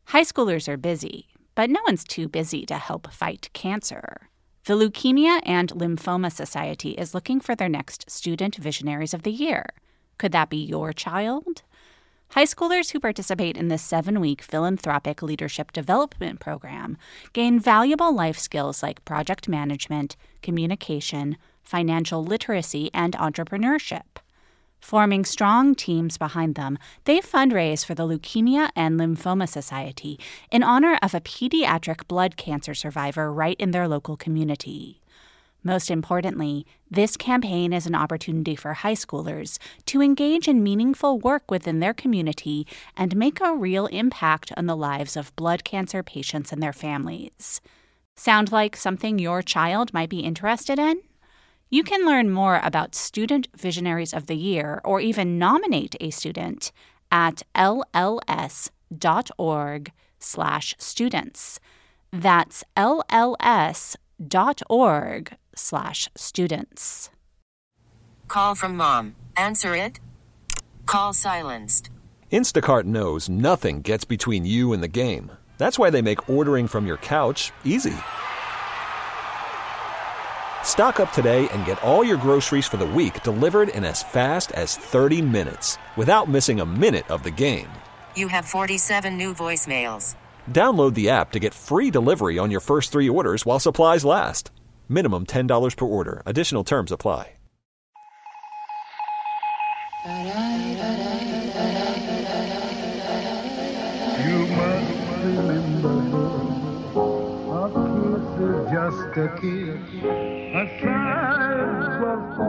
High schoolers are busy, but no one's too busy to help fight cancer. The Leukemia and Lymphoma Society is looking for their next Student Visionaries of the Year. Could that be your child? High schoolers who participate in this 7-week philanthropic leadership development program gain valuable life skills like project management, communication, financial literacy, and entrepreneurship. Forming strong teams behind them, they fundraise for the Leukemia and Lymphoma Society in honor of a pediatric blood cancer survivor right in their local community. Most importantly, this campaign is an opportunity for high schoolers to engage in meaningful work within their community and make a real impact on the lives of blood cancer patients and their families. Sound like something your child might be interested in? You can learn more about Student Visionaries of the Year or even nominate a student at lls.org/students. That's lls.org/students. Call from mom. Answer it. Call silenced. Instacart knows nothing gets between you and the game. That's why they make ordering from your couch easy. Stock up today and get all your groceries for the week delivered in as fast as 30 minutes without missing a minute of the game. You have 47 new voicemails. Download the app to get free delivery on your first 3 orders while supplies last. Minimum $10 per order. Additional terms apply. You must remember, a kiss is just a kiss, a sigh is just a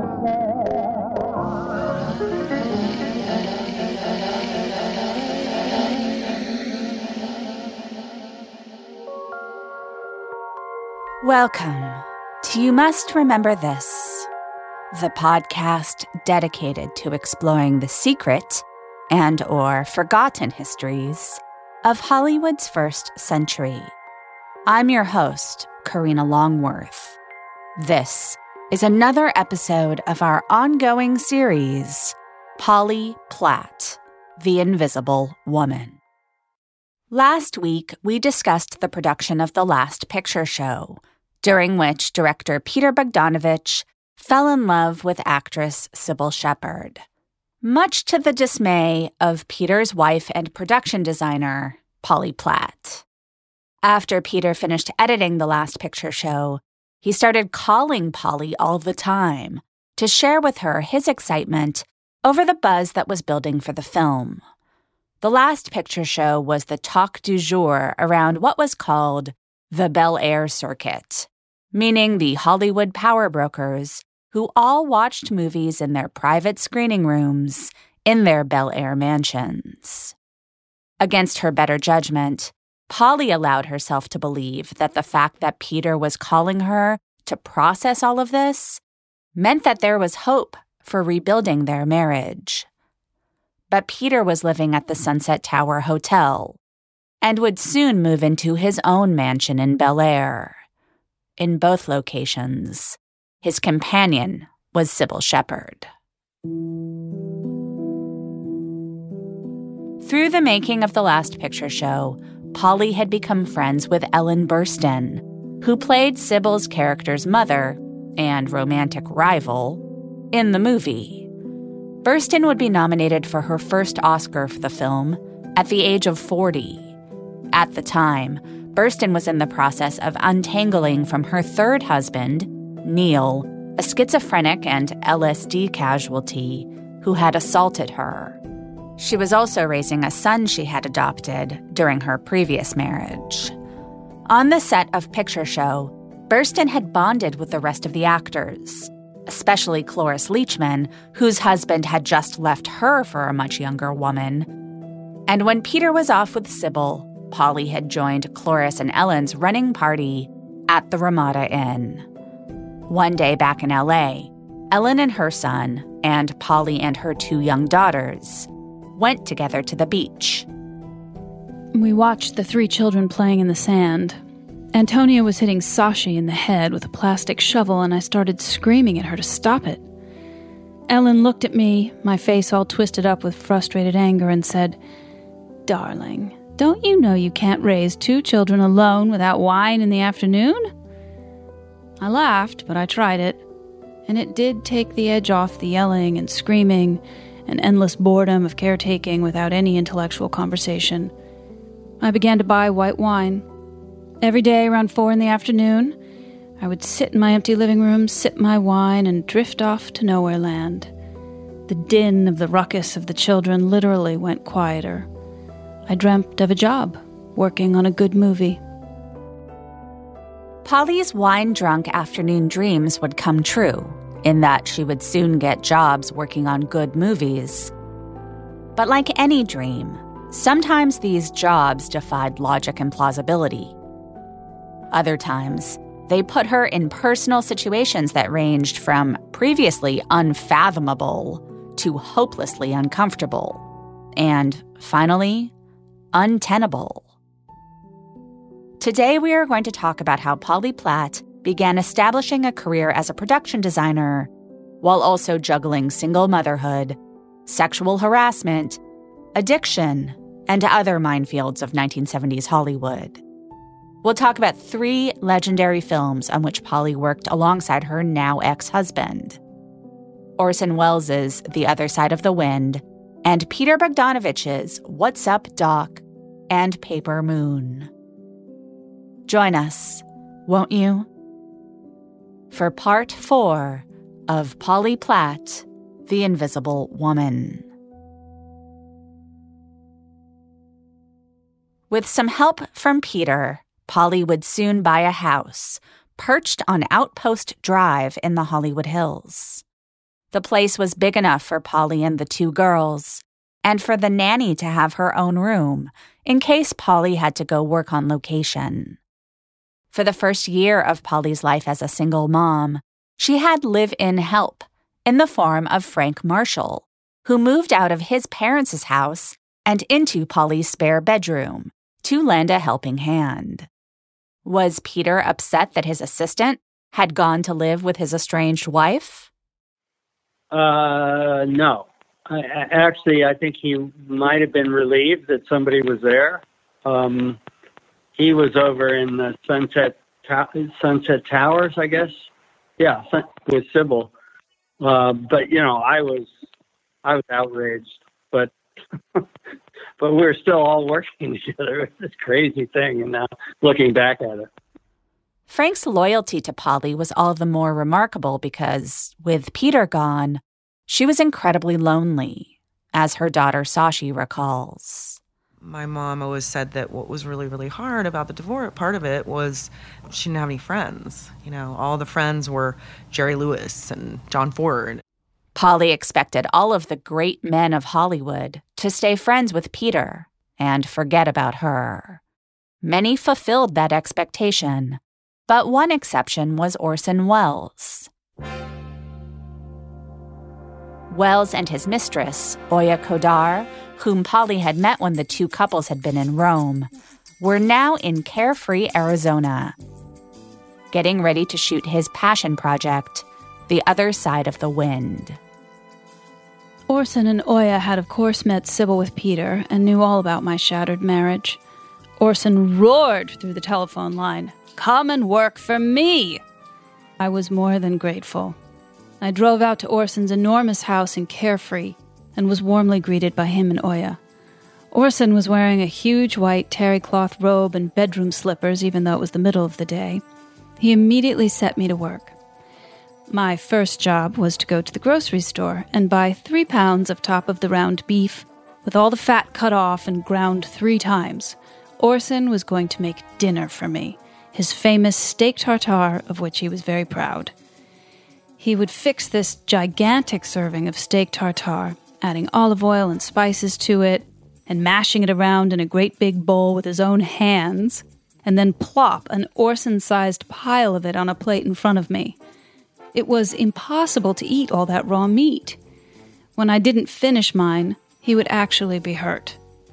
Welcome to You Must Remember This, the podcast dedicated to exploring the secret and/or forgotten histories of Hollywood's first century. I'm your host, Karina Longworth. This is another episode of our ongoing series, Polly Platt, The Invisible Woman. Last week, we discussed the production of The Last Picture Show, during which director Peter Bogdanovich fell in love with actress Cybill Shepherd, much to the dismay of Peter's wife and production designer, Polly Platt. After Peter finished editing The Last Picture Show, he started calling Polly all the time to share with her his excitement over the buzz that was building for the film. The Last Picture Show was the talk du jour around what was called the Bel Air circuit, meaning the Hollywood power brokers who all watched movies in their private screening rooms in their Bel Air mansions. Against her better judgment, Polly allowed herself to believe that the fact that Peter was calling her to process all of this meant that there was hope for rebuilding their marriage. But Peter was living at the Sunset Tower Hotel and would soon move into his own mansion in Bel Air. In both locations, his companion was Cybill Shepherd. Through the making of The Last Picture Show, Polly had become friends with Ellen Burstyn, who played Cybill's character's mother and romantic rival in the movie. Burstyn would be nominated for her first Oscar for the film at the age of 40. At the time, Burstyn was in the process of untangling from her third husband, Neil, a schizophrenic and LSD casualty who had assaulted her. She was also raising a son she had adopted during her previous marriage. On the set of Picture Show, Burstyn had bonded with the rest of the actors, especially Cloris Leachman, whose husband had just left her for a much younger woman. And when Peter was off with Cybill, Polly had joined Cloris and Ellen's running party at the Ramada Inn. One day back in L.A., Ellen and her son, and Polly and her 2 young daughters, went together to the beach. We watched the 3 children playing in the sand. Antonia was hitting Sashi in the head with a plastic shovel, and I started screaming at her to stop it. Ellen looked at me, my face all twisted up with frustrated anger, and said, "Darling, Don't you know you can't raise 2 children alone without wine in the afternoon?" I laughed, but I tried it, and it did take the edge off the yelling and screaming and endless boredom of caretaking without any intellectual conversation. I began to buy white wine. Every day around 4 in the afternoon, I would sit in my empty living room, sip my wine, and drift off to nowhere land. The din of the ruckus of the children literally went quieter. I dreamt of a job, working on a good movie. Polly's wine-drunk afternoon dreams would come true, in that she would soon get jobs working on good movies. But like any dream, sometimes these jobs defied logic and plausibility. Other times, they put her in personal situations that ranged from previously unfathomable to hopelessly uncomfortable, and finally, untenable. Today we are going to talk about how Polly Platt began establishing a career as a production designer while also juggling single motherhood, sexual harassment, addiction, and other minefields of 1970s Hollywood. We'll talk about 3 legendary films on which Polly worked alongside her now ex-husband: Orson Welles' The Other Side of the Wind, and Peter Bogdanovich's What's Up, Doc? And Paper Moon. Join us, won't you? For part 4 of Polly Platt, The Invisible Woman. With some help from Peter, Polly would soon buy a house perched on Outpost Drive in the Hollywood Hills. The place was big enough for Polly and the 2 girls, and for the nanny to have her own room in case Polly had to go work on location. For the first year of Polly's life as a single mom, she had live-in help in the form of Frank Marshall, who moved out of his parents' house and into Polly's spare bedroom to lend a helping hand. Was Peter upset that his assistant had gone to live with his estranged wife? No. I think he might have been relieved that somebody was there. He was over in the Sunset Towers, I guess. Yeah, with Sybil. But I was outraged. But but we're still all working together. It's this crazy thing, and now looking back at it. Frank's loyalty to Polly was all the more remarkable because, with Peter gone, she was incredibly lonely, as her daughter Sashi recalls. My mom always said that what was really, really hard about the divorce, part of it was she didn't have any friends. All the friends were Jerry Lewis and John Ford. Polly expected all of the great men of Hollywood to stay friends with Peter and forget about her. Many fulfilled that expectation, but one exception was Orson Welles. Welles and his mistress, Oya Kodar, whom Polly had met when the 2 couples had been in Rome, were now in carefree Arizona, getting ready to shoot his passion project, The Other Side of the Wind. Orson and Oya had of course met Sybil with Peter and knew all about my shattered marriage. Orson roared through the telephone line, "Come and work for me!" I was more than grateful. I drove out to Orson's enormous house in Carefree and was warmly greeted by him and Oya. Orson was wearing a huge white terry cloth robe and bedroom slippers, even though it was the middle of the day. He immediately set me to work. My first job was to go to the grocery store and buy 3 pounds of top-of-the-round beef with all the fat cut off and ground 3 times. Orson was going to make dinner for me, his famous steak tartare, of which he was very proud. He would fix this gigantic serving of steak tartare, adding olive oil and spices to it, and mashing it around in a great big bowl with his own hands, and then plop an Orson-sized pile of it on a plate in front of me. It was impossible to eat all that raw meat. When I didn't finish mine, he would actually be hurt.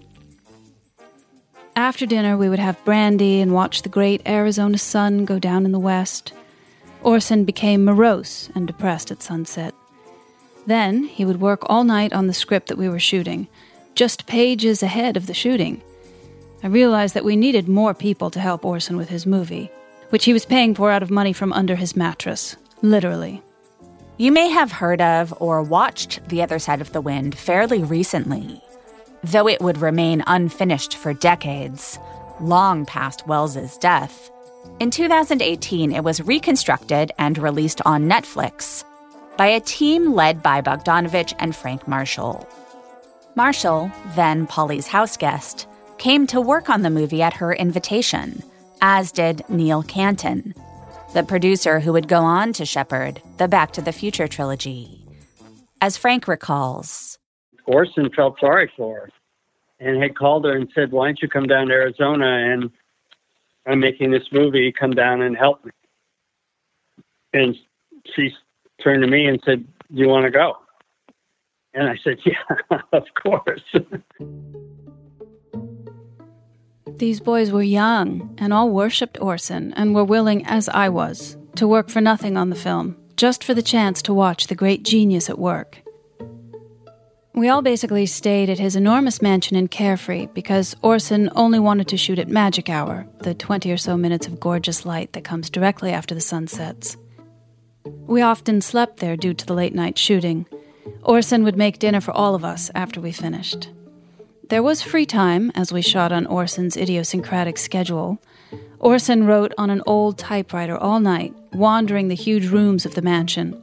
After dinner, we would have brandy and watch the great Arizona sun go down in the west. Orson became morose and depressed at sunset. Then he would work all night on the script that we were shooting, just pages ahead of the shooting. I realized that we needed more people to help Orson with his movie, which he was paying for out of money from under his mattress, literally. You may have heard of or watched The Other Side of the Wind fairly recently, though it would remain unfinished for decades, long past Wells's death. In 2018, it was reconstructed and released on Netflix by a team led by Bogdanovich and Frank Marshall. Marshall, then Polly's house guest, came to work on the movie at her invitation, as did Neil Canton, the producer who would go on to shepherd the Back to the Future trilogy. As Frank recalls, Orson felt sorry for her and had called her and said, why don't you come down to Arizona, and I'm making this movie, come down and help me. And she turned to me and said, do you want to go? And I said, yeah, of course. These boys were young and all worshipped Orson and were willing, as I was, to work for nothing on the film, just for the chance to watch the great genius at work. We all basically stayed at his enormous mansion in Carefree because Orson only wanted to shoot at magic hour, the 20 or so minutes of gorgeous light that comes directly after the sun sets. We often slept there due to the late-night shooting. Orson would make dinner for all of us after we finished. There was free time as we shot on Orson's idiosyncratic schedule. Orson wrote on an old typewriter all night, wandering the huge rooms of the mansion.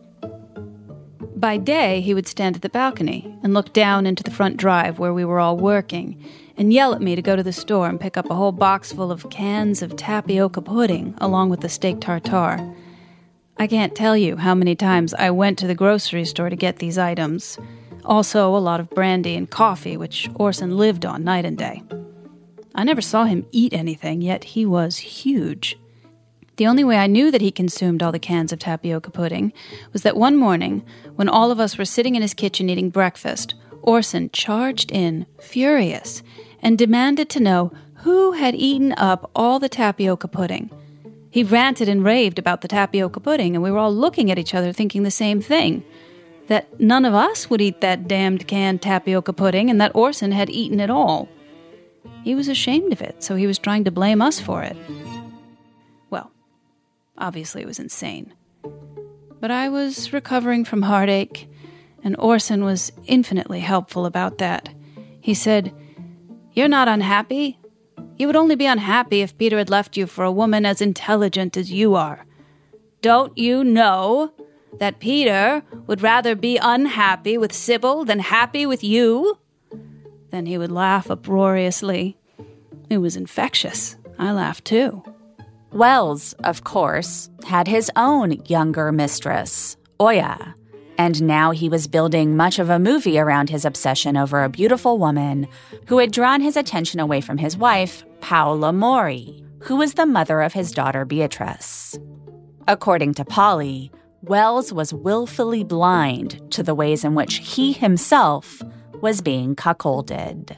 By day, he would stand at the balcony and look down into the front drive where we were all working and yell at me to go to the store and pick up a whole box full of cans of tapioca pudding along with the steak tartare. I can't tell you how many times I went to the grocery store to get these items. Also, a lot of brandy and coffee, which Orson lived on night and day. I never saw him eat anything, yet he was huge. The only way I knew that he consumed all the cans of tapioca pudding was that one morning, when all of us were sitting in his kitchen eating breakfast, Orson charged in, furious, and demanded to know who had eaten up all the tapioca pudding. He ranted and raved about the tapioca pudding, and we were all looking at each other thinking the same thing, that none of us would eat that damned canned tapioca pudding and that Orson had eaten it all. He was ashamed of it, so he was trying to blame us for it. Well, obviously it was insane. But I was recovering from heartache, and Orson was infinitely helpful about that. He said, "You're not unhappy. You would only be unhappy if Peter had left you for a woman as intelligent as you are. Don't you know that Peter would rather be unhappy with Sybil than happy with you?" Then he would laugh uproariously. It was infectious. I laughed too. Wells, of course, had his own younger mistress, Oya, and now he was building much of a movie around his obsession over a beautiful woman who had drawn his attention away from his wife, Paola Mori, who was the mother of his daughter Beatrice. According to Polly, Wells was willfully blind to the ways in which he himself was being cuckolded.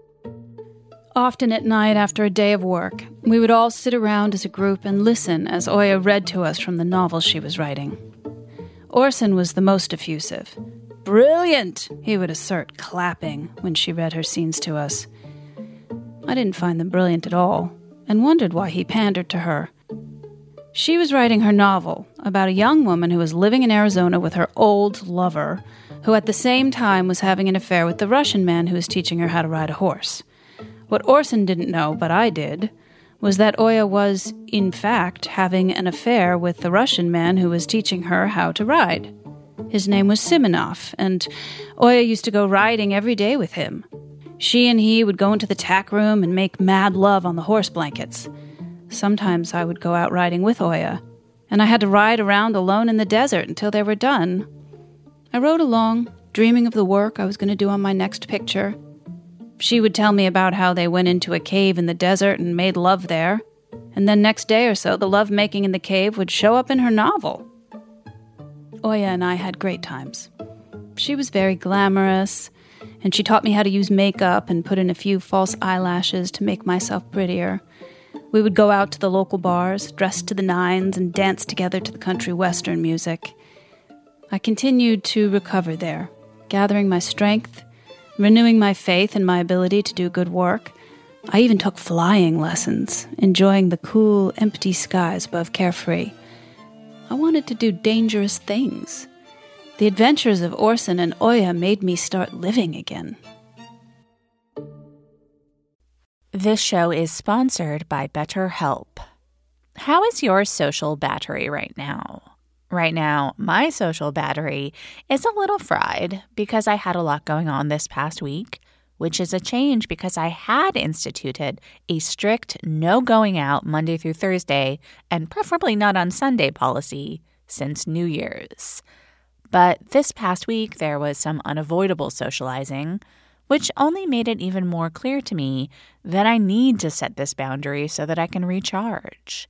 Often at night after a day of work, we would all sit around as a group and listen as Oya read to us from the novel she was writing. Orson was the most effusive. "Brilliant," he would assert, clapping, when she read her scenes to us. I didn't find them brilliant at all, and wondered why he pandered to her. She was writing her novel about a young woman who was living in Arizona with her old lover, who at the same time was having an affair with the Russian man who was teaching her how to ride a horse. What Orson didn't know, but I did, was that Oya was, in fact, having an affair with the Russian man who was teaching her how to ride. His name was Simonov, and Oya used to go riding every day with him. She and he would go into the tack room and make mad love on the horse blankets. Sometimes I would go out riding with Oya, and I had to ride around alone in the desert until they were done. I rode along, dreaming of the work I was going to do on my next picture. She would tell me about how they went into a cave in the desert and made love there, and then next day or so the love-making in the cave would show up in her novel. Oya and I had great times. She was very glamorous, and she taught me how to use makeup and put in a few false eyelashes to make myself prettier. We would go out to the local bars, dressed to the nines, and dance together to the country western music. I continued to recover there, gathering my strength, renewing my faith in my ability to do good work, I even took flying lessons, enjoying the cool, empty skies above Carefree. I wanted to do dangerous things. The adventures of Orson and Oya made me start living again. This show is sponsored by BetterHelp. How is your social battery right now? Right now, my social battery is a little fried because I had a lot going on this past week, which is a change because I had instituted a strict no going out Monday through Thursday and preferably not on Sunday policy since New Year's. But this past week, there was some unavoidable socializing, which only made it even more clear to me that I need to set this boundary so that I can recharge.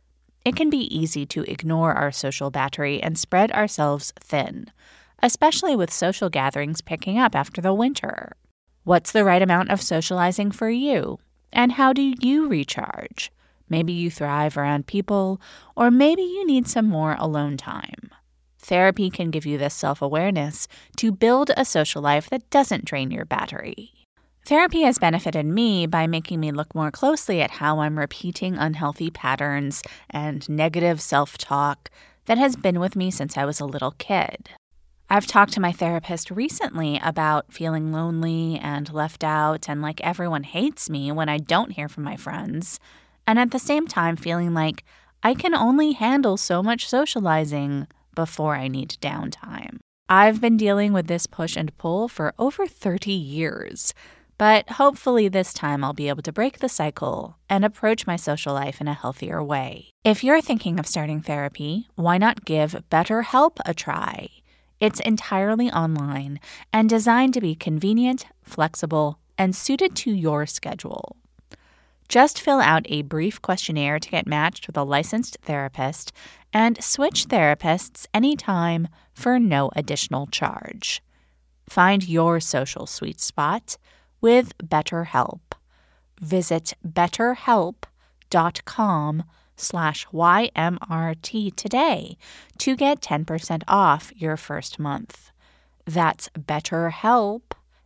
It can be easy to ignore our social battery and spread ourselves thin, especially with social gatherings picking up after the winter. What's the right amount of socializing for you? And how do you recharge? Maybe you thrive around people, or maybe you need some more alone time. Therapy can give you this self-awareness to build a social life that doesn't drain your battery. Therapy has benefited me by making me look more closely at how I'm repeating unhealthy patterns and negative self-talk that has been with me since I was a little kid. I've talked to my therapist recently about feeling lonely and left out and like everyone hates me when I don't hear from my friends, and at the same time feeling like I can only handle so much socializing before I need downtime. I've been dealing with this push and pull for over 30 years, but hopefully this time I'll be able to break the cycle and approach my social life in a healthier way. If you're thinking of starting therapy, why not give BetterHelp a try? It's entirely online and designed to be convenient, flexible, and suited to your schedule. Just fill out a brief questionnaire to get matched with a licensed therapist and switch therapists anytime for no additional charge. Find your social sweet spot with BetterHelp. Visit betterhelp.com/YMRT today to get 10% off your first month. That's BetterHelp,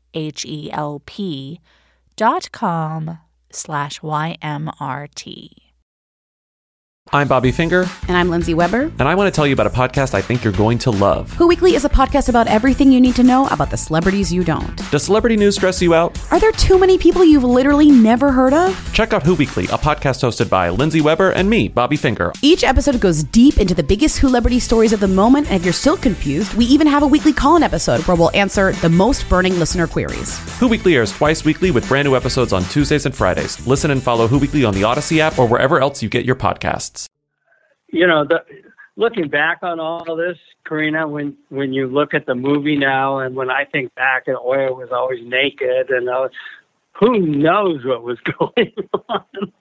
HELP.com/YMRT. I'm Bobby Finger. And I'm Lindsay Weber. And I want to tell you about a podcast I think you're going to love. Who Weekly is a podcast about everything you need to know about the celebrities you don't. Does celebrity news stress you out? Are there too many people you've literally never heard of? Check out Who Weekly, a podcast hosted by Lindsay Weber and me, Bobby Finger. Each episode goes deep into the biggest Who-lebrity stories of the moment, and if you're still confused, we even have a weekly call-in episode where we'll answer the most burning listener queries. Who Weekly airs twice weekly with brand new episodes on Tuesdays and Fridays. Listen and follow Who Weekly on the Odyssey app or wherever else you get your podcasts. You know, looking back on all of this, Karina, when you look at the movie now, and when I think back, and Oya was always naked, and who knows what was going on?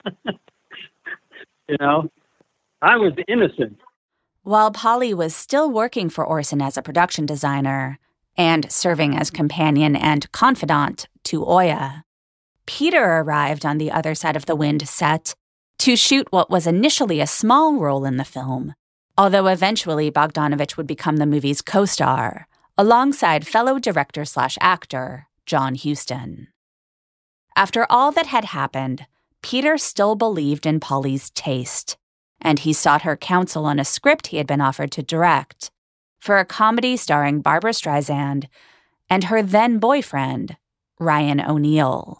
You know, I was innocent. While Polly was still working for Orson as a production designer and serving as companion and confidant to Oya, Peter arrived on the other side of the wind set to shoot what was initially a small role in the film, although eventually Bogdanovich would become the movie's co-star, alongside fellow director/actor John Huston. After all that had happened, Peter still believed in Polly's taste, and he sought her counsel on a script he had been offered to direct for a comedy starring Barbra Streisand and her then-boyfriend, Ryan O'Neal.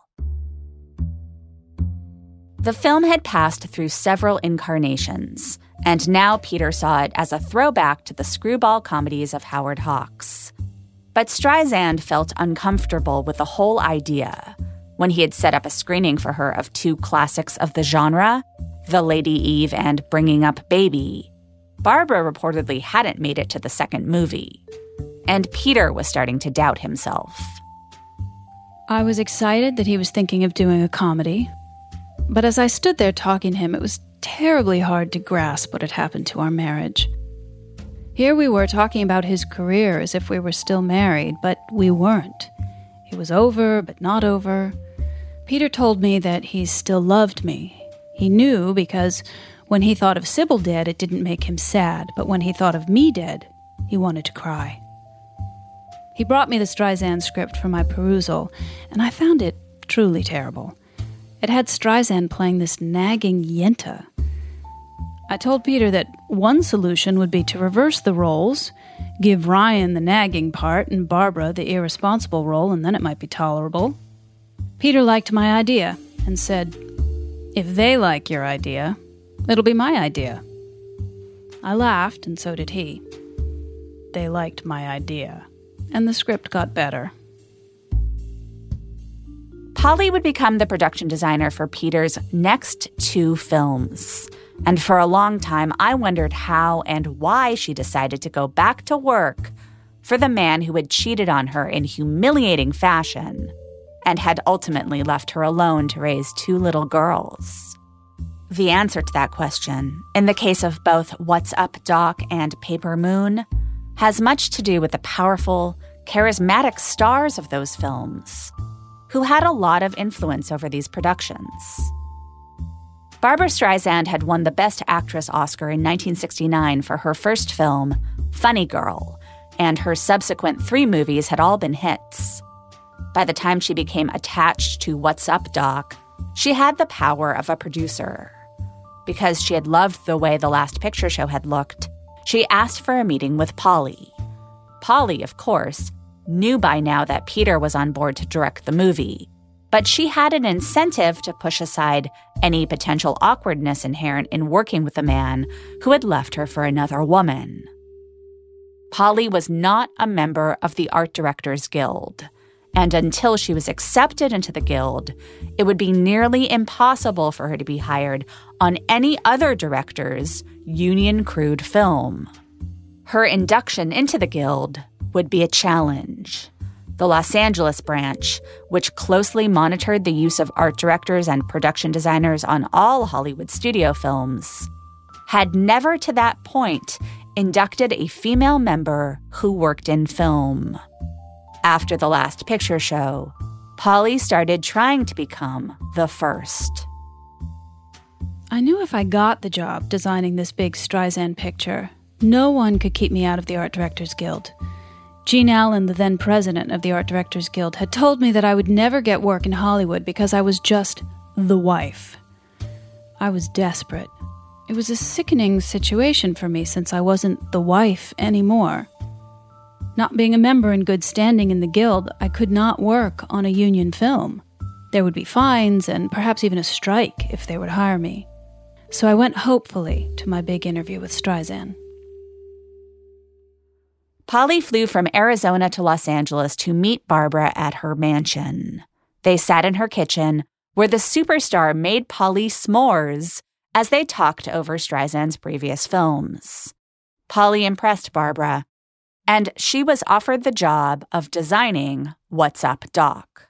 The film had passed through several incarnations, and now Peter saw it as a throwback to the screwball comedies of Howard Hawks. But Streisand felt uncomfortable with the whole idea when he had set up a screening for her of two classics of the genre, The Lady Eve and Bringing Up Baby. Barbara reportedly hadn't made it to the second movie, and Peter was starting to doubt himself. I was excited that he was thinking of doing a comedy. But as I stood there talking to him, it was terribly hard to grasp what had happened to our marriage. Here we were talking about his career as if we were still married, but we weren't. It was over, but not over. Peter told me that he still loved me. He knew because when he thought of Sybil dead, it didn't make him sad, but when he thought of me dead, he wanted to cry. He brought me the Streisand script for my perusal, and I found it truly terrible. It had Streisand playing this nagging Yenta. I told Peter that one solution would be to reverse the roles, give Ryan the nagging part and Barbara the irresponsible role, and then it might be tolerable. Peter liked my idea and said, "If they like your idea, it'll be my idea." I laughed, and so did he. They liked my idea, and the script got better. Polly would become the production designer for Peter's next 2 films. And for a long time, I wondered how and why she decided to go back to work for the man who had cheated on her in humiliating fashion and had ultimately left her alone to raise 2 little girls. The answer to that question, in the case of both What's Up, Doc and Paper Moon, has much to do with the powerful, charismatic stars of those films, who had a lot of influence over these productions. Barbra Streisand had won the Best Actress Oscar in 1969 for her first film, Funny Girl, and her subsequent 3 movies had all been hits. By the time she became attached to What's Up, Doc, she had the power of a producer. Because she had loved the way The Last Picture Show had looked, she asked for a meeting with Polly. Polly, of course, knew by now that Peter was on board to direct the movie, but she had an incentive to push aside any potential awkwardness inherent in working with a man who had left her for another woman. Polly was not a member of the Art Directors Guild, and until she was accepted into the guild, it would be nearly impossible for her to be hired on any other director's union-crewed film. Her induction into the guild would be a challenge. The Los Angeles branch, which closely monitored the use of art directors and production designers on all Hollywood studio films, had never to that point inducted a female member who worked in film. After The Last Picture Show, Polly started trying to become the first. I knew if I got the job designing this big Streisand picture, no one could keep me out of the Art Directors Guild. Gene Allen, the then president of the Art Directors Guild, had told me that I would never get work in Hollywood because I was just the wife. I was desperate. It was a sickening situation for me since I wasn't the wife anymore. Not being a member in good standing in the guild, I could not work on a union film. There would be fines and perhaps even a strike if they would hire me. So I went hopefully to my big interview with Streisand. Polly flew from Arizona to Los Angeles to meet Barbra at her mansion. They sat in her kitchen, where the superstar made Polly s'mores as they talked over Streisand's previous films. Polly impressed Barbra, and she was offered the job of designing What's Up, Doc.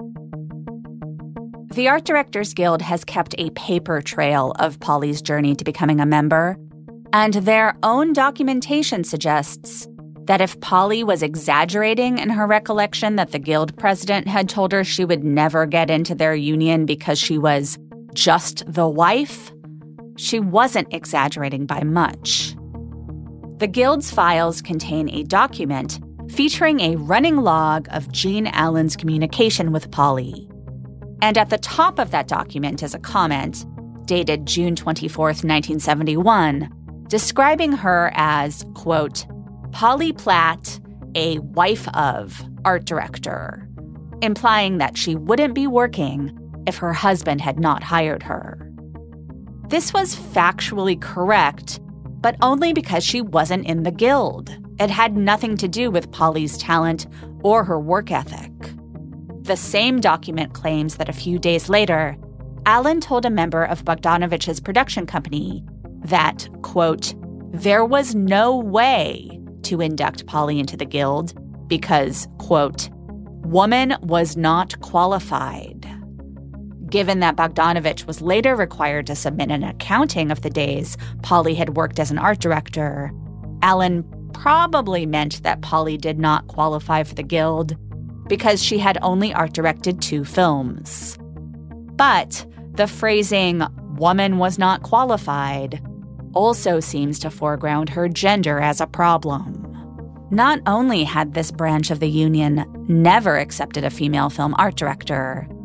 The Art Directors Guild has kept a paper trail of Polly's journey to becoming a member, and their own documentation suggests that if Polly was exaggerating in her recollection that the guild president had told her she would never get into their union because she was just the wife, she wasn't exaggerating by much. The guild's files contain a document featuring a running log of Gene Allen's communication with Polly. And at the top of that document is a comment, dated June 24th, 1971, describing her as, quote, Polly Platt, a wife of art director, implying that she wouldn't be working if her husband had not hired her. This was factually correct, but only because she wasn't in the guild. It had nothing to do with Polly's talent or her work ethic. The same document claims that a few days later, Allen told a member of Bogdanovich's production company that, quote, there was no way to induct Polly into the guild because, quote, woman was not qualified. Given that Bogdanovich was later required to submit an accounting of the days Polly had worked as an art director, Allen probably meant that Polly did not qualify for the guild because she had only art directed 2 films. But the phrasing, woman was not qualified, also seems to foreground her gender as a problem. Not only had this branch of the union never accepted a female film art director,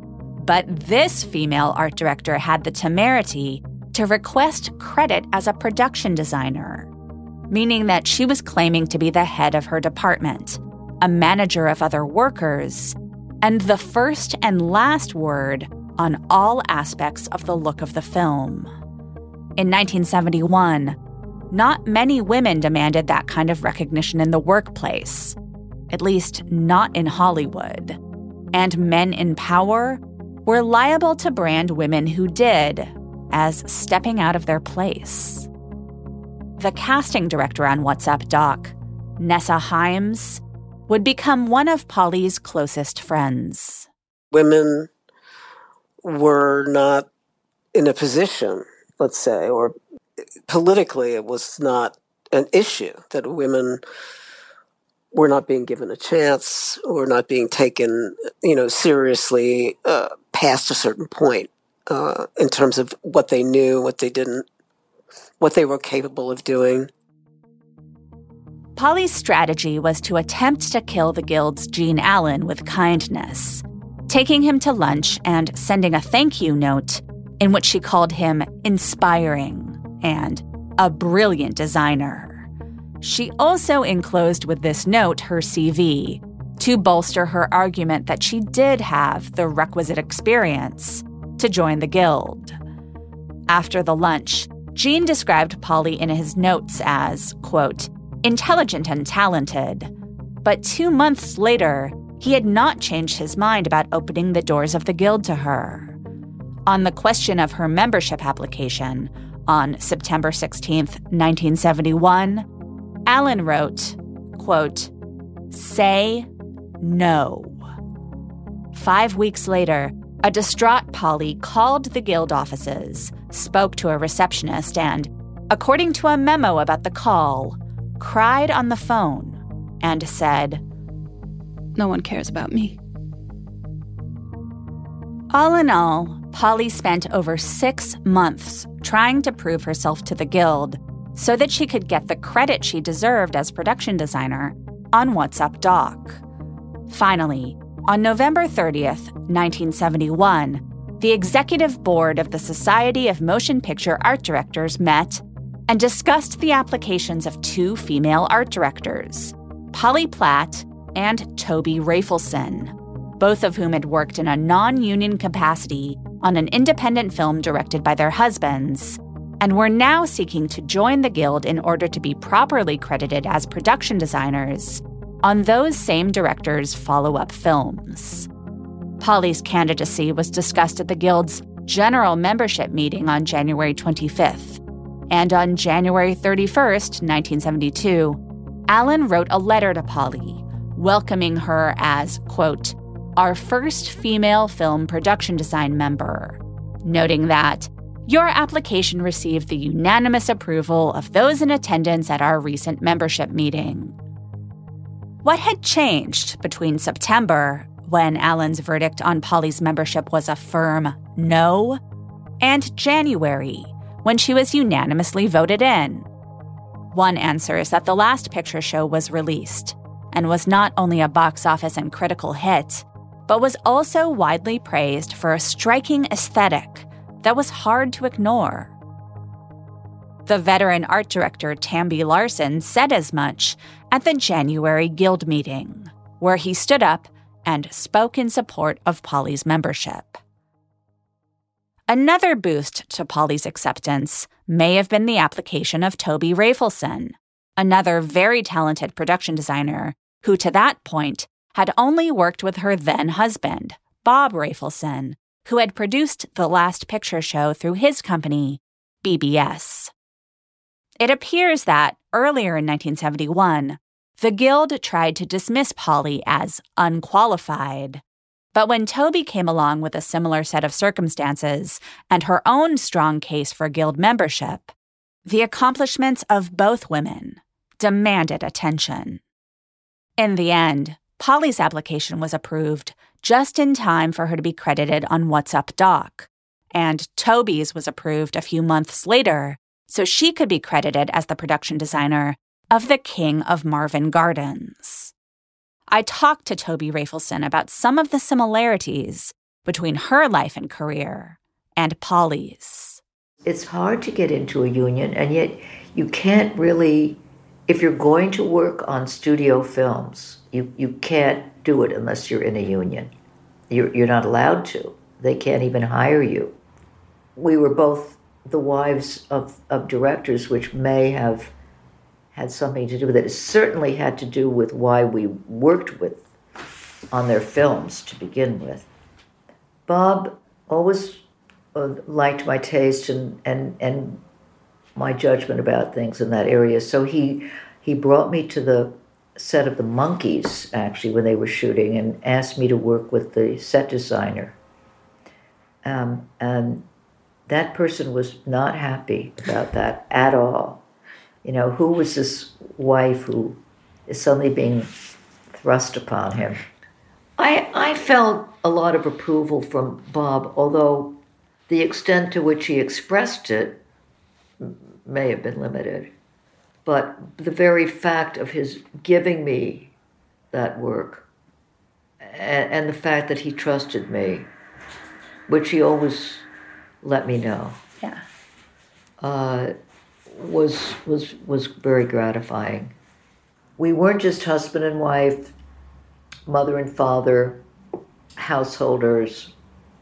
But this female art director had the temerity to request credit as a production designer, meaning that she was claiming to be the head of her department, a manager of other workers, and the first and last word on all aspects of the look of the film. In 1971, not many women demanded that kind of recognition in the workplace, at least not in Hollywood. And men in power were liable to brand women who did as stepping out of their place. The casting director on What's Up, Doc, Nessa Himes, would become one of Polly's closest friends. Women were not in a position, let's say, or politically it was not an issue that women were not being given a chance or not being taken, seriously past a certain point in terms of what they knew, what they didn't, what they were capable of doing. Polly's strategy was to attempt to kill the Guild's Gene Allen with kindness, taking him to lunch and sending a thank you note in which she called him inspiring and a brilliant designer. She also enclosed with this note her CV to bolster her argument that she did have the requisite experience to join the Guild. After the lunch, Gene described Polly in his notes as, quote, intelligent and talented. But 2 months later, he had not changed his mind about opening the doors of the Guild to her. On the question of her membership application, on September 16th, 1971, Allen wrote, quote, say no. 5 weeks later, a distraught Polly called the Guild offices, spoke to a receptionist, and, according to a memo about the call, cried on the phone and said, no one cares about me. All in all, Polly spent over 6 months trying to prove herself to the Guild so that she could get the credit she deserved as production designer on What's Up, Doc. Finally, on November 30th, 1971, the executive board of the Society of Motion Picture Art Directors met and discussed the applications of 2 female art directors, Polly Platt and Toby Rafelson, both of whom had worked in a non-union capacity on an independent film directed by their husbands, and were now seeking to join the Guild in order to be properly credited as production designers on those same directors' follow-up films. Polly's candidacy was discussed at the Guild's general membership meeting on January 25th, and on January 31st, 1972, Allen wrote a letter to Polly, welcoming her as, quote, our first female film production design member, noting that your application received the unanimous approval of those in attendance at our recent membership meeting. What had changed between September, when Allen's verdict on Polly's membership was a firm no, and January, when she was unanimously voted in? One answer is that the last picture show was released and was not only a box office and critical hit, but was also widely praised for a striking aesthetic that was hard to ignore. The veteran art director Tamby Larson said as much at the January Guild meeting, where he stood up and spoke in support of Polly's membership. Another boost to Polly's acceptance may have been the application of Toby Rafelson, another very talented production designer who to that point had only worked with her then-husband, Bob Rafelson, who had produced the last picture show through his company, BBS. It appears that, earlier in 1971, the Guild tried to dismiss Polly as unqualified. But when Toby came along with a similar set of circumstances and her own strong case for Guild membership, the accomplishments of both women demanded attention. In the end, Polly's application was approved just in time for her to be credited on What's Up, Doc, and Toby's was approved a few months later so she could be credited as the production designer of The King of Marvin Gardens. I talked to Toby Rafelson about some of the similarities between her life and career and Polly's. It's hard to get into a union, and yet you can't really, if you're going to work on studio films, you can't do it unless you're in a union. You're not allowed to. They can't even hire you. We were both the wives of directors, which may have had something to do with it. It certainly had to do with why we worked on their films to begin with. Bob always liked my taste and my judgment about things in that area. So he brought me to the set of The Monkees, actually, when they were shooting, and asked me to work with the set designer. And that person was not happy about that at all. You know, who was this wife who is suddenly being thrust upon him? I felt a lot of approval from Bob, although the extent to which he expressed it may have been limited. But the very fact of his giving me that work and the fact that he trusted me, which he always let me know, was very gratifying. We weren't just husband and wife, mother and father, householders,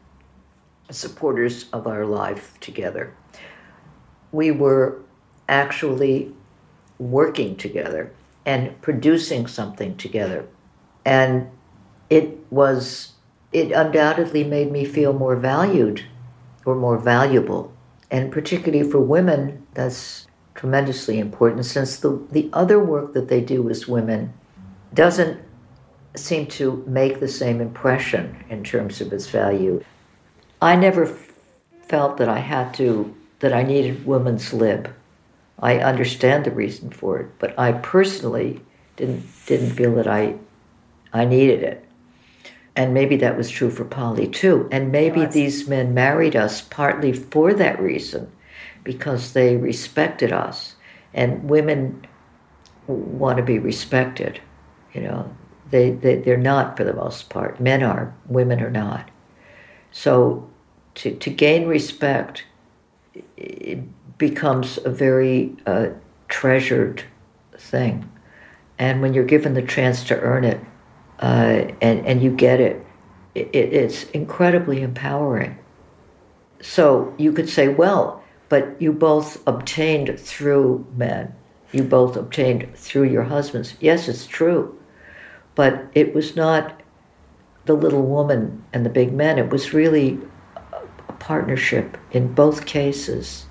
supporters of our life together. We were actually working together and producing something together. And it undoubtedly made me feel more valued or more valuable. And particularly for women, that's tremendously important, since the other work that they do as women doesn't seem to make the same impression in terms of its value. I never felt that I needed women's lib. I understand the reason for it, but I personally didn't feel that I needed it. And maybe that was true for Polly too. And maybe these men married us partly for that reason, because they respected us. And women want to be respected, you know. They're not for the most part. Men are, women are not. So to gain respect, it becomes a very treasured thing. And when you're given the chance to earn it, and you get it, it's incredibly empowering. So you could say, well, but you both obtained through men. You both obtained through your husbands. Yes, it's true. But it was not the little woman and the big men. It was really a partnership in both cases.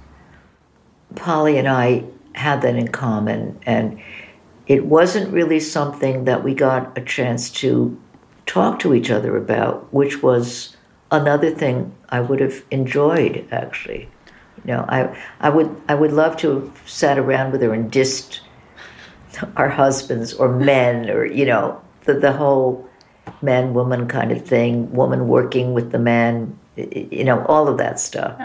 Polly and I had that in common, and it wasn't really something that we got a chance to talk to each other about, which was another thing I would have enjoyed, actually. You know, I would love to have sat around with her and dissed our husbands or men, or, you know, the whole man-woman kind of thing, woman working with the man, you know, all of that stuff.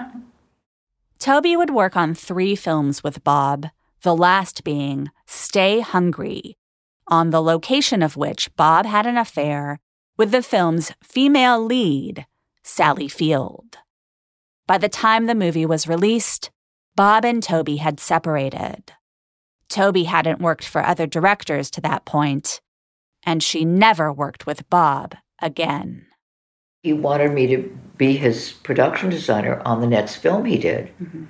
Toby would work on 3 films with Bob, the last being Stay Hungry, on the location of which Bob had an affair with the film's female lead, Sally Field. By the time the movie was released, Bob and Toby had separated. Toby hadn't worked for other directors to that point, and she never worked with Bob again. He wanted me to be his production designer on the next film he did. Mm-hmm.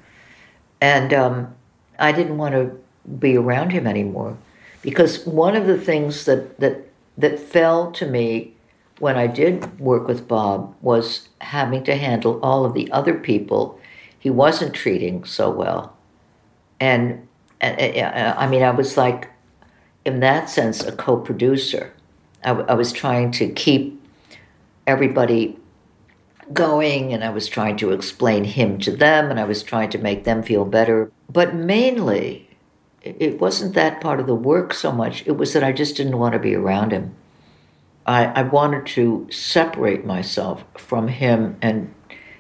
And I didn't want to be around him anymore, because one of the things that fell to me when I did work with Bob was having to handle all of the other people he wasn't treating so well. And I mean, I was like, in that sense, a co-producer. I was trying to keep everybody going, and I was trying to explain him to them, and I was trying to make them feel better. But mainly, it wasn't that part of the work so much. It was that I just didn't want to be around him. I wanted to separate myself from him and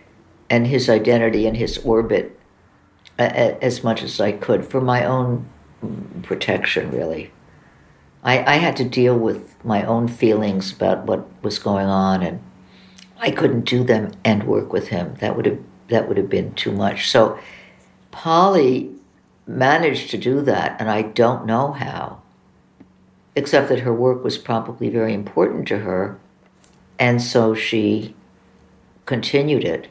his identity and his orbit as much as I could, for my own protection, really. I had to deal with my own feelings about what was going on, and I couldn't do them and work with him. That would have been too much. So Polly managed to do that, and I don't know how, except that her work was probably very important to her, and so she continued it.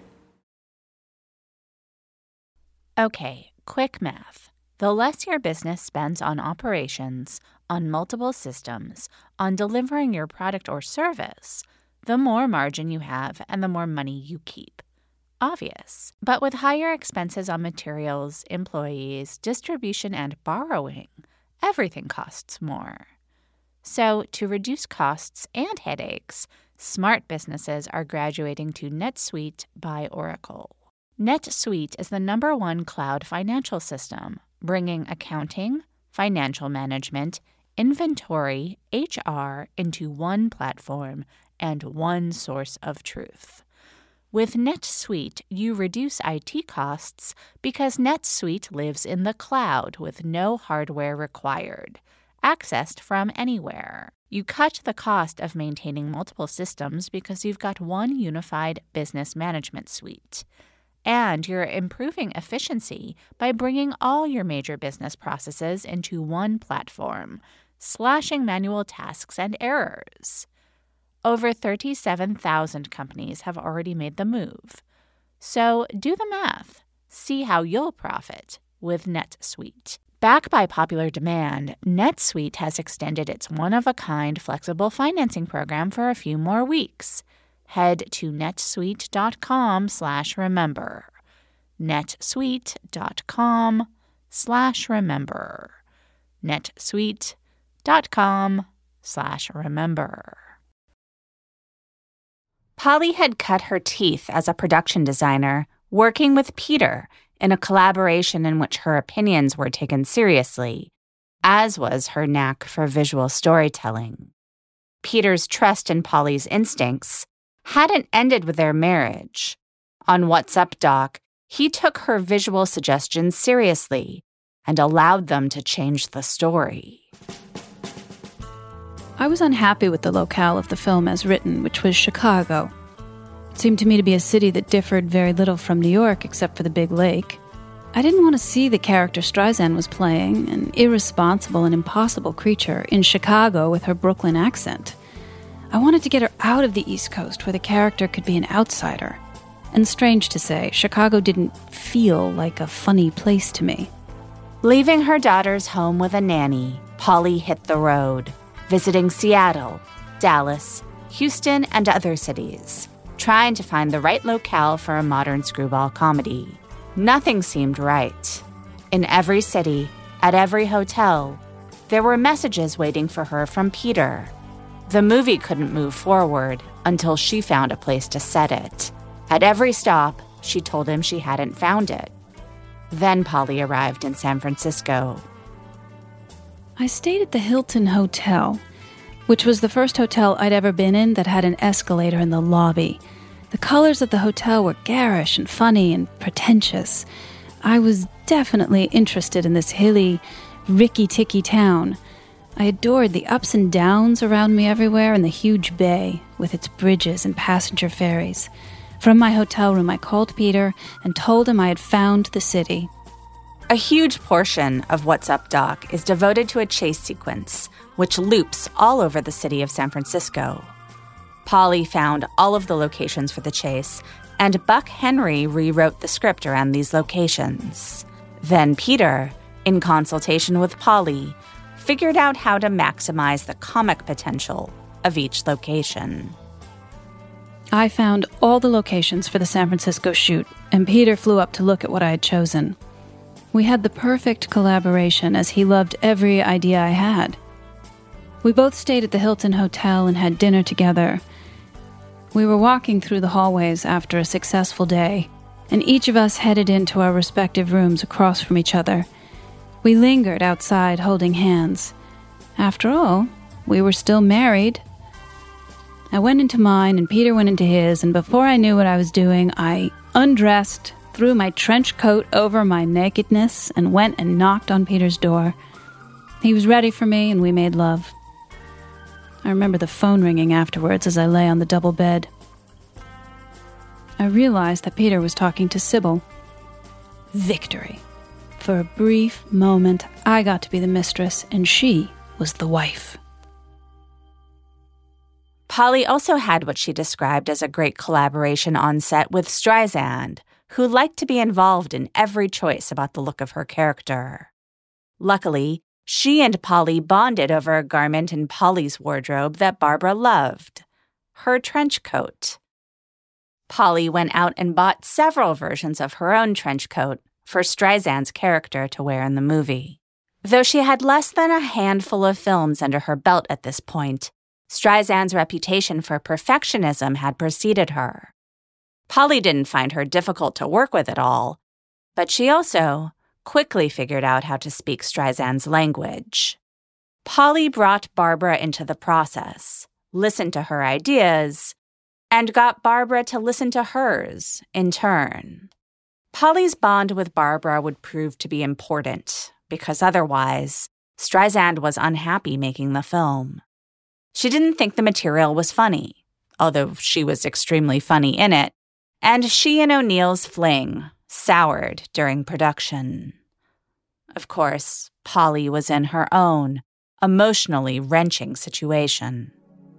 Okay, quick math. The less your business spends on operations, on multiple systems, on delivering your product or service, the more margin you have and the more money you keep. Obvious. But with higher expenses on materials, employees, distribution, and borrowing, everything costs more. So, to reduce costs and headaches, smart businesses are graduating to NetSuite by Oracle. NetSuite is the #1 cloud financial system, bringing accounting, financial management, inventory, HR into one platform and one source of truth. With NetSuite, you reduce IT costs because NetSuite lives in the cloud with no hardware required, accessed from anywhere. You cut the cost of maintaining multiple systems because you've got one unified business management suite. And you're improving efficiency by bringing all your major business processes into one platform, slashing manual tasks and errors. Over 37,000 companies have already made the move. So do the math. See how you'll profit with NetSuite. Backed by popular demand, NetSuite has extended its one-of-a-kind flexible financing program for a few more weeks. Head to netsuite.com/remember. netsuite.com/remember. netsuite.com/remember. Polly had cut her teeth as a production designer, working with Peter in a collaboration in which her opinions were taken seriously, as was her knack for visual storytelling. Peter's trust in Polly's instincts hadn't ended with their marriage. On What's Up, Doc, he took her visual suggestions seriously and allowed them to change the story. I was unhappy with the locale of the film as written, which was Chicago. It seemed to me to be a city that differed very little from New York except for the big lake. I didn't want to see the character Streisand was playing, an irresponsible and impossible creature, in Chicago with her Brooklyn accent. I wanted to get her out of the East Coast where the character could be an outsider. And strange to say, Chicago didn't feel like a funny place to me. Leaving her daughter's home with a nanny, Polly hit the road, visiting Seattle, Dallas, Houston, and other cities, trying to find the right locale for a modern screwball comedy. Nothing seemed right. In every city, at every hotel, there were messages waiting for her from Peter. The movie couldn't move forward until she found a place to set it. At every stop, she told him she hadn't found it. Then Polly arrived in San Francisco. I stayed at the Hilton Hotel, which was the first hotel I'd ever been in that had an escalator in the lobby. The colors of the hotel were garish and funny and pretentious. I was definitely interested in this hilly, ricky-ticky town. I adored the ups and downs around me everywhere and the huge bay with its bridges and passenger ferries. From my hotel room, I called Peter and told him I had found the city. A huge portion of What's Up, Doc is devoted to a chase sequence, which loops all over the city of San Francisco. Polly found all of the locations for the chase, and Buck Henry rewrote the script around these locations. Then Peter, in consultation with Polly, figured out how to maximize the comic potential of each location. I found all the locations for the San Francisco shoot, and Peter flew up to look at what I had chosen. We had the perfect collaboration, as he loved every idea I had. We both stayed at the Hilton Hotel and had dinner together. We were walking through the hallways after a successful day, and each of us headed into our respective rooms across from each other. We lingered outside holding hands. After all, we were still married. I went into mine and Peter went into his, and before I knew what I was doing, I undressed, threw my trench coat over my nakedness, and went and knocked on Peter's door. He was ready for me, and we made love. I remember the phone ringing afterwards as I lay on the double bed. I realized that Peter was talking to Sybil. Victory. For a brief moment, I got to be the mistress, and she was the wife. Polly also had what she described as a great collaboration on set with Streisand, who liked to be involved in every choice about the look of her character. Luckily, she and Polly bonded over a garment in Polly's wardrobe that Barbara loved, her trench coat. Polly went out and bought several versions of her own trench coat for Streisand's character to wear in the movie. Though she had less than a handful of films under her belt at this point, Streisand's reputation for perfectionism had preceded her. Polly didn't find her difficult to work with at all, but she also quickly figured out how to speak Streisand's language. Polly brought Barbara into the process, listened to her ideas, and got Barbara to listen to hers in turn. Polly's bond with Barbara would prove to be important, because otherwise, Streisand was unhappy making the film. She didn't think the material was funny, although she was extremely funny in it, and she and O'Neill's fling soured during production. Of course, Polly was in her own, emotionally wrenching situation.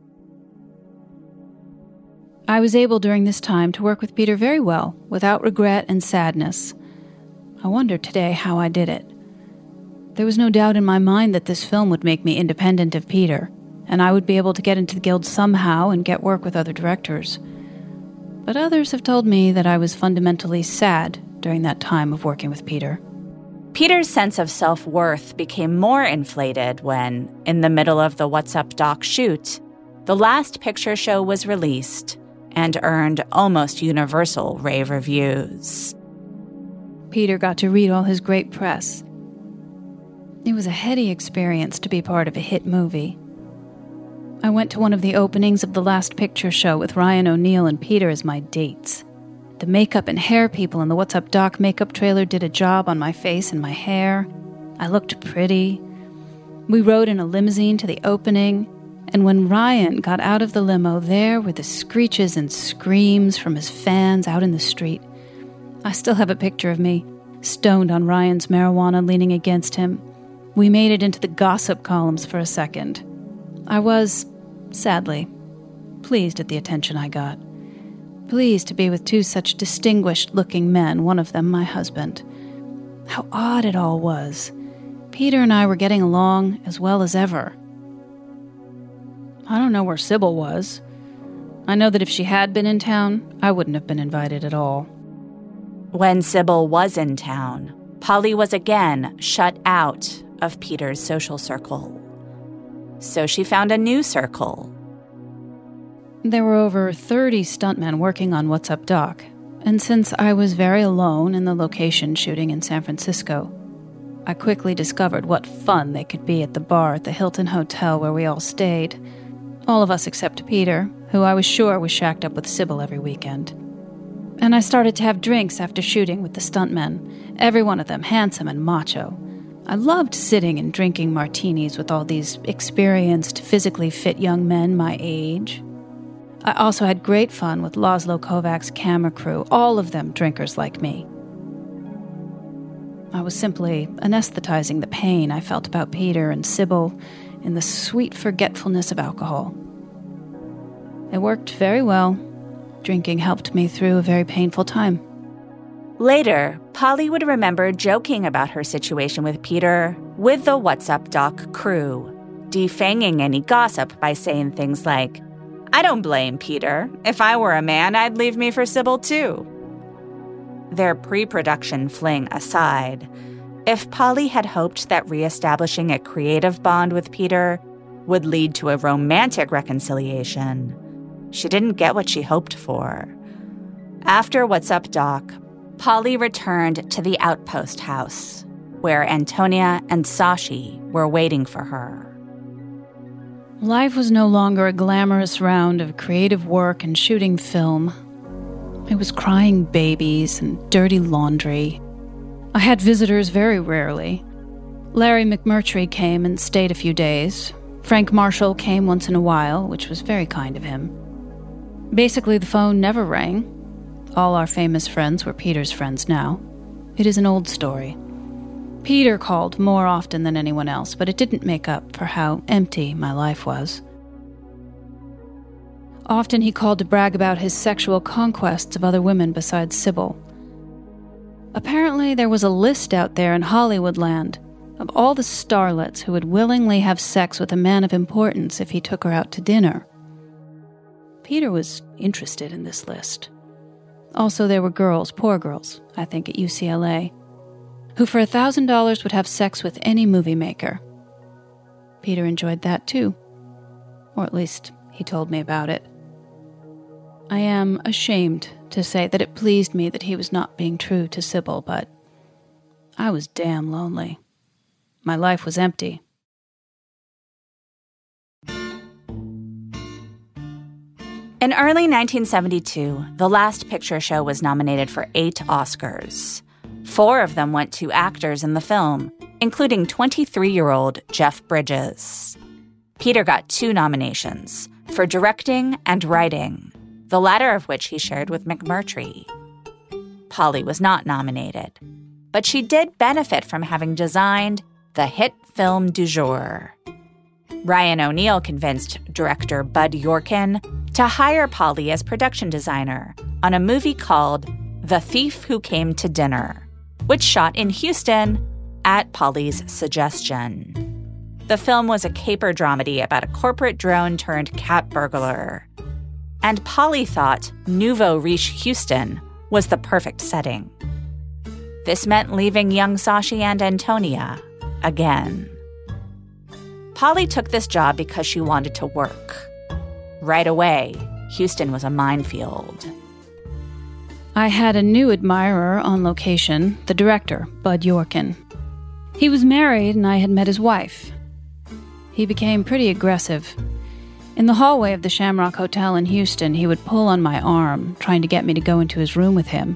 I was able during this time to work with Peter very well, without regret and sadness. I wonder today how I did it. There was no doubt in my mind that this film would make me independent of Peter, and I would be able to get into the Guild somehow and get work with other directors. But others have told me that I was fundamentally sad during that time of working with Peter. Peter's sense of self-worth became more inflated when, in the middle of the What's Up Doc shoot, the Last Picture Show was released and earned almost universal rave reviews. Peter got to read all his great press. It was a heady experience to be part of a hit movie. I went to one of the openings of the Last Picture Show with Ryan O'Neil and Peter as my dates. The makeup and hair people in the What's Up Doc makeup trailer did a job on my face and my hair. I looked pretty. We rode in a limousine to the opening, and when Ryan got out of the limo, there were the screeches and screams from his fans out in the street. I still have a picture of me, stoned on Ryan's marijuana leaning against him. We made it into the gossip columns for a second. I was, sadly, pleased at the attention I got. Pleased to be with two such distinguished-looking men, one of them my husband. How odd it all was. Peter and I were getting along as well as ever. I don't know where Sybil was. I know that if she had been in town, I wouldn't have been invited at all. When Sybil was in town, Polly was again shut out of Peter's social circle. So she found a new circle. There were over 30 stuntmen working on What's Up Doc, and since I was very alone in the location shooting in San Francisco, I quickly discovered what fun they could be at the bar at the Hilton Hotel where we all stayed. All of us except Peter, who I was sure was shacked up with Sybil every weekend. And I started to have drinks after shooting with the stuntmen, every one of them handsome and macho. I loved sitting and drinking martinis with all these experienced, physically fit young men my age. I also had great fun with Laszlo Kovac's camera crew, all of them drinkers like me. I was simply anesthetizing the pain I felt about Peter and Sybil in the sweet forgetfulness of alcohol. It worked very well. Drinking helped me through a very painful time. Later, Polly would remember joking about her situation with Peter with the What's Up Doc crew, defanging any gossip by saying things like, "I don't blame Peter. If I were a man, I'd leave me for Sybil too." Their pre-production fling aside, if Polly had hoped that reestablishing a creative bond with Peter would lead to a romantic reconciliation, she didn't get what she hoped for. After What's Up Doc, Polly returned to the Outpost house, where Antonia and Sashi were waiting for her. Life was no longer a glamorous round of creative work and shooting film. It was crying babies and dirty laundry. I had visitors very rarely. Larry McMurtry came and stayed a few days. Frank Marshall came once in a while, which was very kind of him. Basically, the phone never rang. All our famous friends were Peter's friends now. It is an old story. Peter called more often than anyone else, but it didn't make up for how empty my life was. Often he called to brag about his sexual conquests of other women besides Sybil. Apparently there was a list out there in Hollywood land of all the starlets who would willingly have sex with a man of importance if he took her out to dinner. Peter was interested in this list. Also, there were girls, poor girls, I think at UCLA, who for $1,000 would have sex with any movie maker. Peter enjoyed that too. Or at least, he told me about it. I am ashamed to say that it pleased me that he was not being true to Sybil, but I was damn lonely. My life was empty. In early 1972, The Last Picture Show was nominated for 8 Oscars. 4 of them went to actors in the film, including 23-year-old Jeff Bridges. Peter got 2 nominations, for directing and writing, the latter of which he shared with McMurtry. Polly was not nominated, but she did benefit from having designed the hit film du jour. Ryan O'Neal convinced director Bud Yorkin to hire Polly as production designer on a movie called The Thief Who Came to Dinner, which shot in Houston at Polly's suggestion. The film was a caper dramedy about a corporate drone-turned-cat burglar. And Polly thought nouveau riche Houston was the perfect setting. This meant leaving young Sashi and Antonia again. Polly took this job because she wanted to work. Right away, Houston was a minefield. I had a new admirer on location, the director, Bud Yorkin. He was married and I had met his wife. He became pretty aggressive. In the hallway of the Shamrock Hotel in Houston, he would pull on my arm, trying to get me to go into his room with him.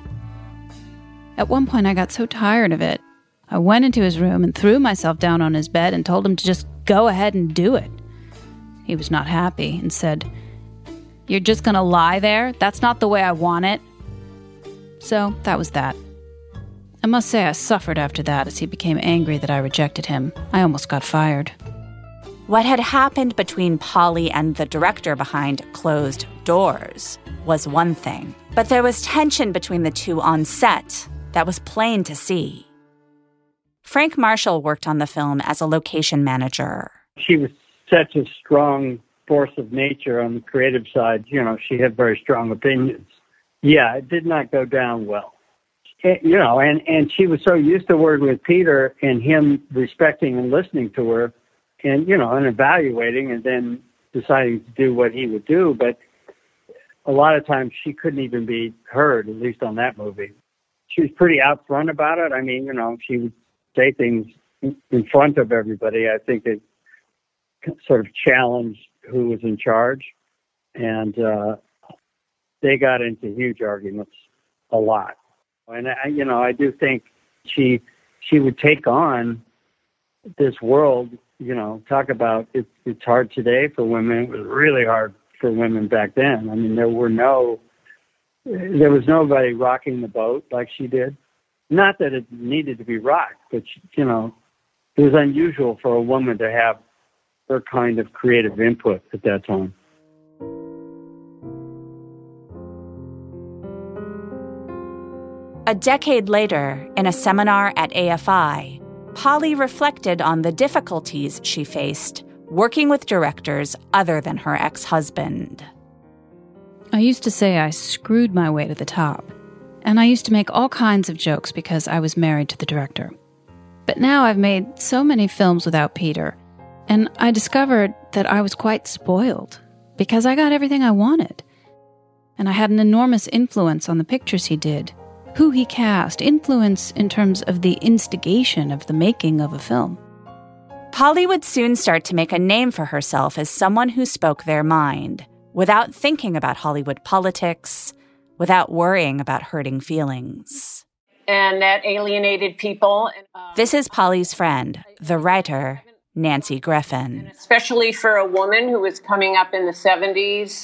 At one point, I got so tired of it, I went into his room and threw myself down on his bed and told him to just go ahead and do it. He was not happy and said, "You're just gonna lie there? That's not the way I want it." So that was that. I must say I suffered after that as he became angry that I rejected him. I almost got fired. What had happened between Polly and the director behind closed doors was one thing, but there was tension between the two on set that was plain to see. Frank Marshall worked on the film as a location manager. She was such a strong force of nature on the creative side. You know, she had very strong opinions. Yeah, it did not go down well. You know, and she was so used to working with Peter and him respecting and listening to her and, you know, and evaluating and then deciding to do what he would do. But a lot of times she couldn't even be heard, at least on that movie. She was pretty out front about it. I mean, you know, she would say things in front of everybody. I think it sort of challenged who was in charge. And they got into huge arguments a lot. And, I do think she would take on this world, talk about it's hard today for women. It was really hard for women back then. I mean, there was nobody rocking the boat like she did. Not that it needed to be rocked, but, it was unusual for a woman to have her kind of creative input at that time. A decade later, in a seminar at AFI, Polly reflected on the difficulties she faced working with directors other than her ex-husband. I used to say I screwed my way to the top, and I used to make all kinds of jokes because I was married to the director. But now I've made so many films without Peter, and I discovered that I was quite spoiled because I got everything I wanted. And I had an enormous influence on the pictures he did, who he cast, influence in terms of the instigation of the making of a film. Polly would soon start to make a name for herself as someone who spoke their mind, without thinking about Hollywood politics, without worrying about hurting feelings. And that alienated people. This is Polly's friend, the writer, Nancy Griffin. Especially for a woman who was coming up in the 70s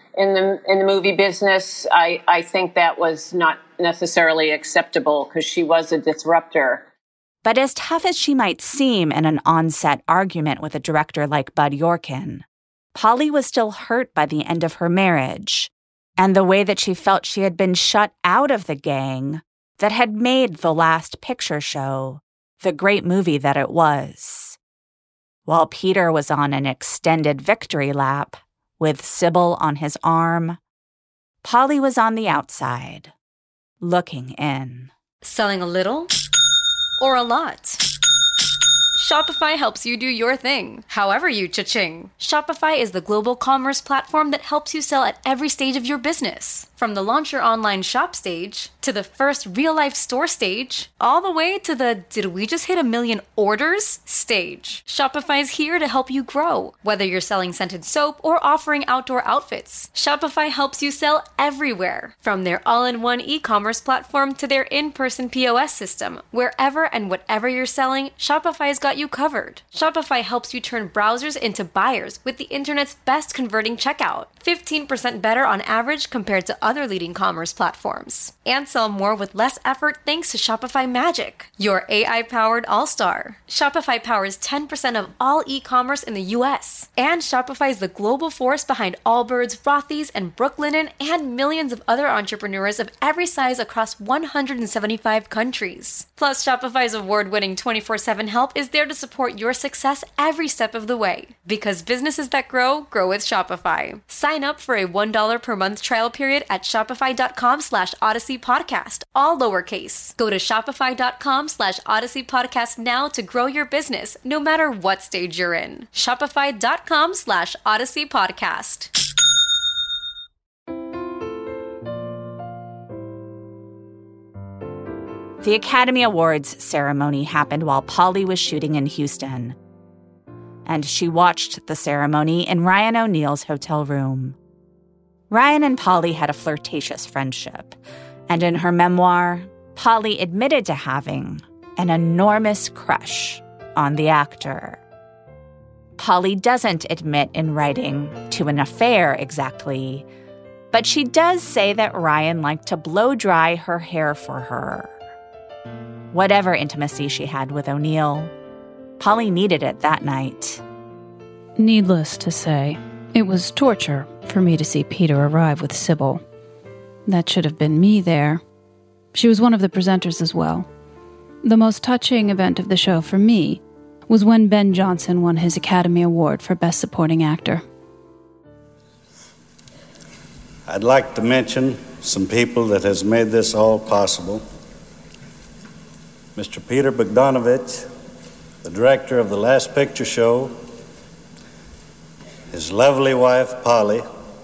in the movie business, I think that was not necessarily acceptable because she was a disruptor. But as tough as she might seem in an on-set argument with a director like Bud Yorkin, Polly was still hurt by the end of her marriage and the way that she felt she had been shut out of the gang that had made The Last Picture Show the great movie that it was. While Peter was on an extended victory lap with Sybil on his arm, Polly was on the outside, looking in. Selling a little or a lot? Shopify helps you do your thing, however you cha-ching. Shopify is the global commerce platform that helps you sell at every stage of your business. From the launch your online shop stage, to the first real-life store stage, all the way to the did we just hit 1 million orders stage. Shopify's here to help you grow. Whether you're selling scented soap or offering outdoor outfits, Shopify helps you sell everywhere. From their all-in-one e-commerce platform to their in-person POS system, wherever and whatever you're selling, Shopify's got you covered. Shopify helps you turn browsers into buyers with the internet's best converting checkout. 15% better on average compared to other leading commerce platforms. And sell more with less effort thanks to Shopify Magic, your AI-powered all-star. Shopify powers 10% of all e-commerce in the U.S. And Shopify is the global force behind Allbirds, Rothy's, and Brooklinen, and millions of other entrepreneurs of every size across 175 countries. Plus, Shopify's award-winning 24/7 help is there to support your success every step of the way. Because businesses that grow with Shopify. Sign up for a $1 per month trial period at shopify.com/Odyssey Podcast, all lowercase. Go to shopify.com/Odyssey Podcast now to grow your business, no matter what stage you're in. Shopify.com/Odyssey Podcast. The Academy Awards ceremony happened while Polly was shooting in Houston, and she watched the ceremony in Ryan O'Neal's hotel room. Ryan and Polly had a flirtatious friendship, and in her memoir, Polly admitted to having an enormous crush on the actor. Polly doesn't admit in writing to an affair exactly, but she does say that Ryan liked to blow dry her hair for her. Whatever intimacy she had with O'Neal, Polly needed it that night. Needless to say, it was torture for me to see Peter arrive with Sybil. That should have been me there. She was one of the presenters as well. The most touching event of the show for me was when Ben Johnson won his Academy Award for Best Supporting Actor. I'd like to mention some people that has made this all possible. Mr. Peter Bogdanovich, the director of The Last Picture Show, his lovely wife, Polly,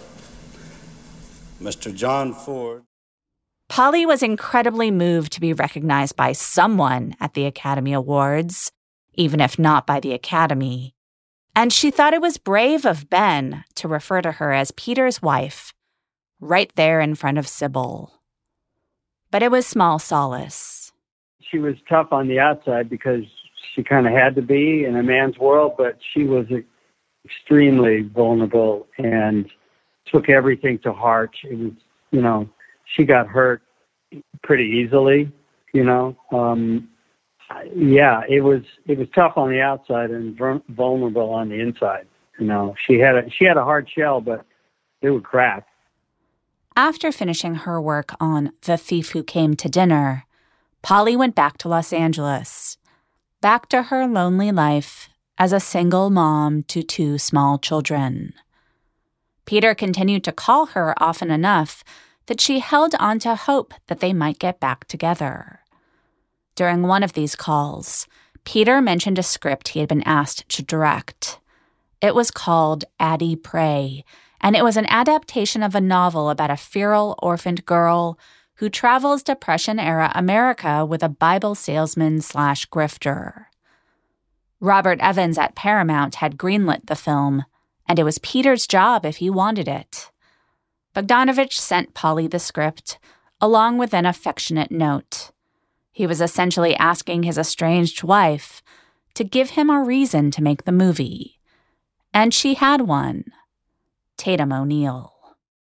Mr. John Ford. Polly was incredibly moved to be recognized by someone at the Academy Awards, even if not by the Academy. And she thought it was brave of Ben to refer to her as Peter's wife, right there in front of Sybil. But it was small solace. She was tough on the outside because she kind of had to be in a man's world, but she was extremely vulnerable and took everything to heart. It was, she got hurt pretty easily, it was tough on the outside and vulnerable on the inside. She had a hard shell, but it would crack. After finishing her work on The Thief Who Came to Dinner, Polly went back to Los Angeles, back to her lonely life as a single mom to 2 small children. Peter continued to call her often enough that she held on to hope that they might get back together. During one of these calls, Peter mentioned a script he had been asked to direct. It was called Addie Pray, and it was an adaptation of a novel about a feral orphaned girl who travels Depression-era America with a Bible salesman/grifter. Robert Evans at Paramount had greenlit the film, and it was Peter's job if he wanted it. Bogdanovich sent Polly the script, along with an affectionate note. He was essentially asking his estranged wife to give him a reason to make the movie. And she had one. Tatum O'Neal.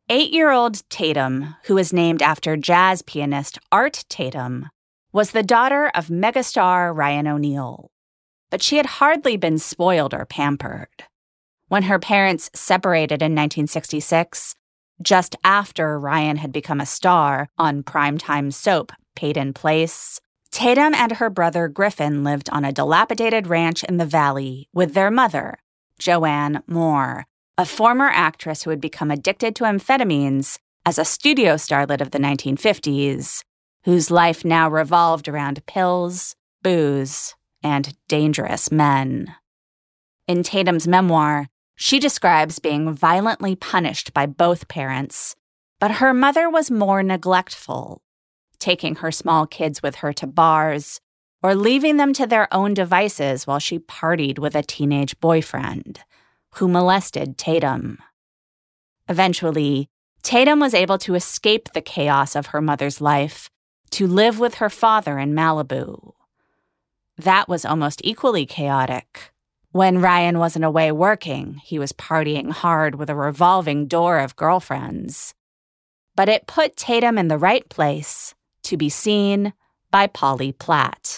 8-year-old Tatum, who was named after jazz pianist Art Tatum, was the daughter of megastar Ryan O'Neal. But she had hardly been spoiled or pampered. When her parents separated in 1966, just after Ryan had become a star on primetime soap Peyton Place, Tatum and her brother Griffin lived on a dilapidated ranch in the valley with their mother, Joanne Moore, a former actress who had become addicted to amphetamines as a studio starlet of the 1950s, whose life now revolved around pills, booze, and dangerous men. In Tatum's memoir, she describes being violently punished by both parents, but her mother was more neglectful, taking her small kids with her to bars or leaving them to their own devices while she partied with a teenage boyfriend who molested Tatum. Eventually, Tatum was able to escape the chaos of her mother's life to live with her father in Malibu. That was almost equally chaotic. When Ryan wasn't away working, he was partying hard with a revolving door of girlfriends. But it put Tatum in the right place to be seen by Polly Platt.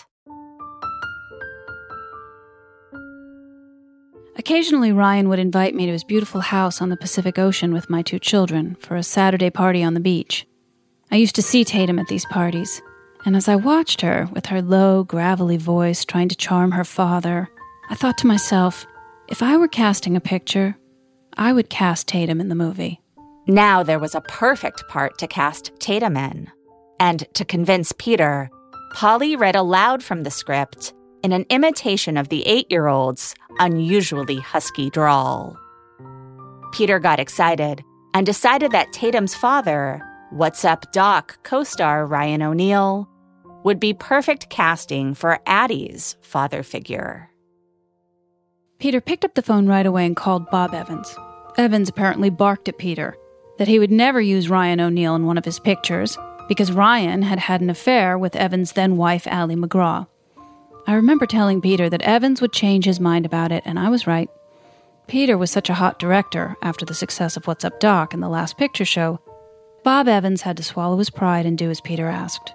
Occasionally, Ryan would invite me to his beautiful house on the Pacific Ocean with my 2 children for a Saturday party on the beach. I used to see Tatum at these parties, and as I watched her, with her low, gravelly voice trying to charm her father, I thought to myself, if I were casting a picture, I would cast Tatum in the movie. Now there was a perfect part to cast Tatum in. And to convince Peter, Polly read aloud from the script in an imitation of the 8-year-old's unusually husky drawl. Peter got excited and decided that Tatum's father, What's Up Doc co-star Ryan O'Neal, would be perfect casting for Addie's father figure. Peter picked up the phone right away and called Bob Evans. Evans apparently barked at Peter that he would never use Ryan O'Neal in one of his pictures because Ryan had had an affair with Evans' then-wife, Ally McGraw. I remember telling Peter that Evans would change his mind about it, and I was right. Peter was such a hot director after the success of What's Up Doc and The Last Picture Show. Bob Evans had to swallow his pride and do as Peter asked.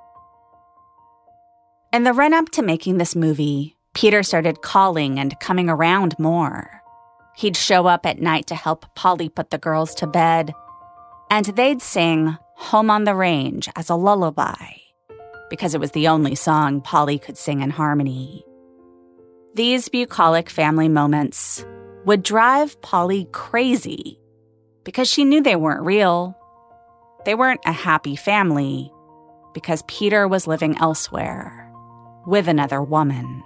In the run-up to making this movie, Peter started calling and coming around more. He'd show up at night to help Polly put the girls to bed, and they'd sing Home on the Range as a lullaby, because it was the only song Polly could sing in harmony. These bucolic family moments would drive Polly crazy, because she knew they weren't real. They weren't a happy family, because Peter was living elsewhere, with another woman.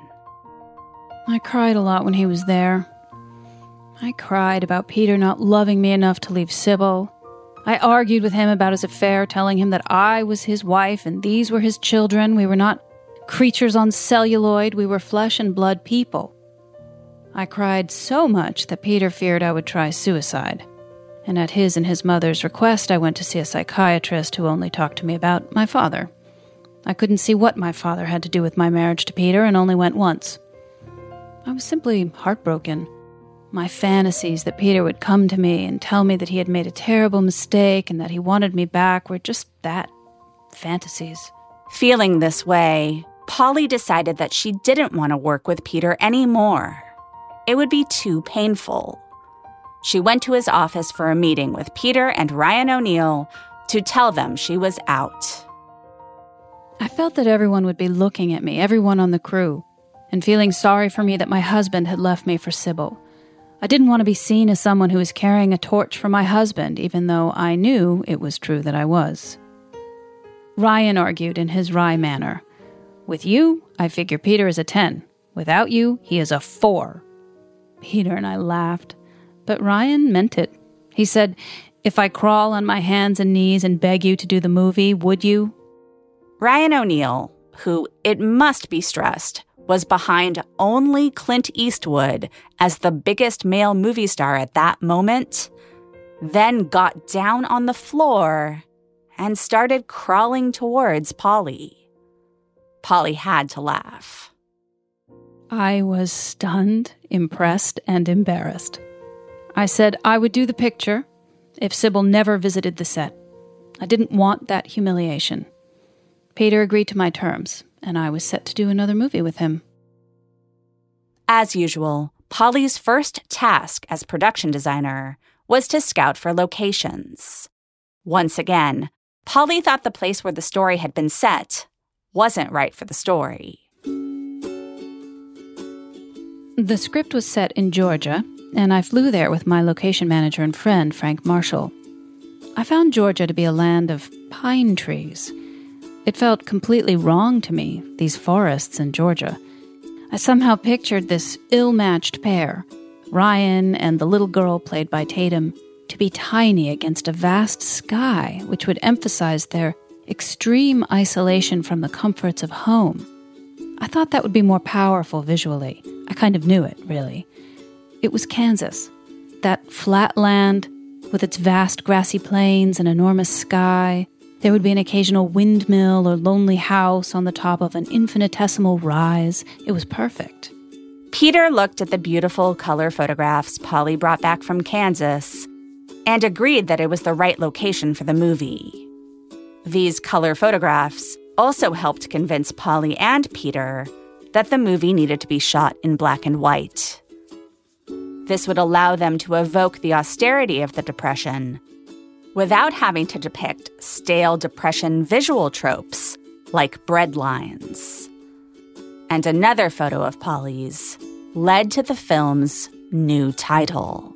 I cried a lot when he was there. I cried about Peter not loving me enough to leave Sybil. I argued with him about his affair, telling him that I was his wife and these were his children. We were not creatures on celluloid. We were flesh and blood people. I cried so much that Peter feared I would try suicide. And at his and his mother's request, I went to see a psychiatrist who only talked to me about my father. I couldn't see what my father had to do with my marriage to Peter and only went once. I was simply heartbroken. My fantasies that Peter would come to me and tell me that he had made a terrible mistake and that he wanted me back were just that, fantasies. Feeling this way, Polly decided that she didn't want to work with Peter anymore. It would be too painful. She went to his office for a meeting with Peter and Ryan O'Neal to tell them she was out. I felt that everyone would be looking at me, everyone on the crew, and feeling sorry for me that my husband had left me for Sybil. I didn't want to be seen as someone who was carrying a torch for my husband, even though I knew it was true that I was. Ryan argued in his wry manner. With you, I figure Peter is a 10. Without you, he is a 4. Peter and I laughed, but Ryan meant it. He said, if I crawl on my hands and knees and beg you to do the movie, would you? Ryan O'Neal, who, it must be stressed, was behind only Clint Eastwood as the biggest male movie star at that moment, then got down on the floor and started crawling towards Polly. Polly had to laugh. I was stunned, impressed, and embarrassed. I said I would do the picture if Sybil never visited the set. I didn't want that humiliation. Peter agreed to my terms, and I was set to do another movie with him. As usual, Polly's first task as production designer was to scout for locations. Once again, Polly thought the place where the story had been set wasn't right for the story. The script was set in Georgia, and I flew there with my location manager and friend, Frank Marshall. I found Georgia to be a land of pine trees. It felt completely wrong to me, these forests in Georgia. I somehow pictured this ill-matched pair, Ryan and the little girl played by Tatum, to be tiny against a vast sky, which would emphasize their extreme isolation from the comforts of home. I thought that would be more powerful visually. I kind of knew it, really. It was Kansas, that flat land with its vast grassy plains and enormous sky. There would be an occasional windmill or lonely house on the top of an infinitesimal rise. It was perfect. Peter looked at the beautiful color photographs Polly brought back from Kansas and agreed that it was the right location for the movie. These color photographs also helped convince Polly and Peter that the movie needed to be shot in black and white. This would allow them to evoke the austerity of the Depression without having to depict stale Depression visual tropes like bread lines. And another photo of Polly's led to the film's new title.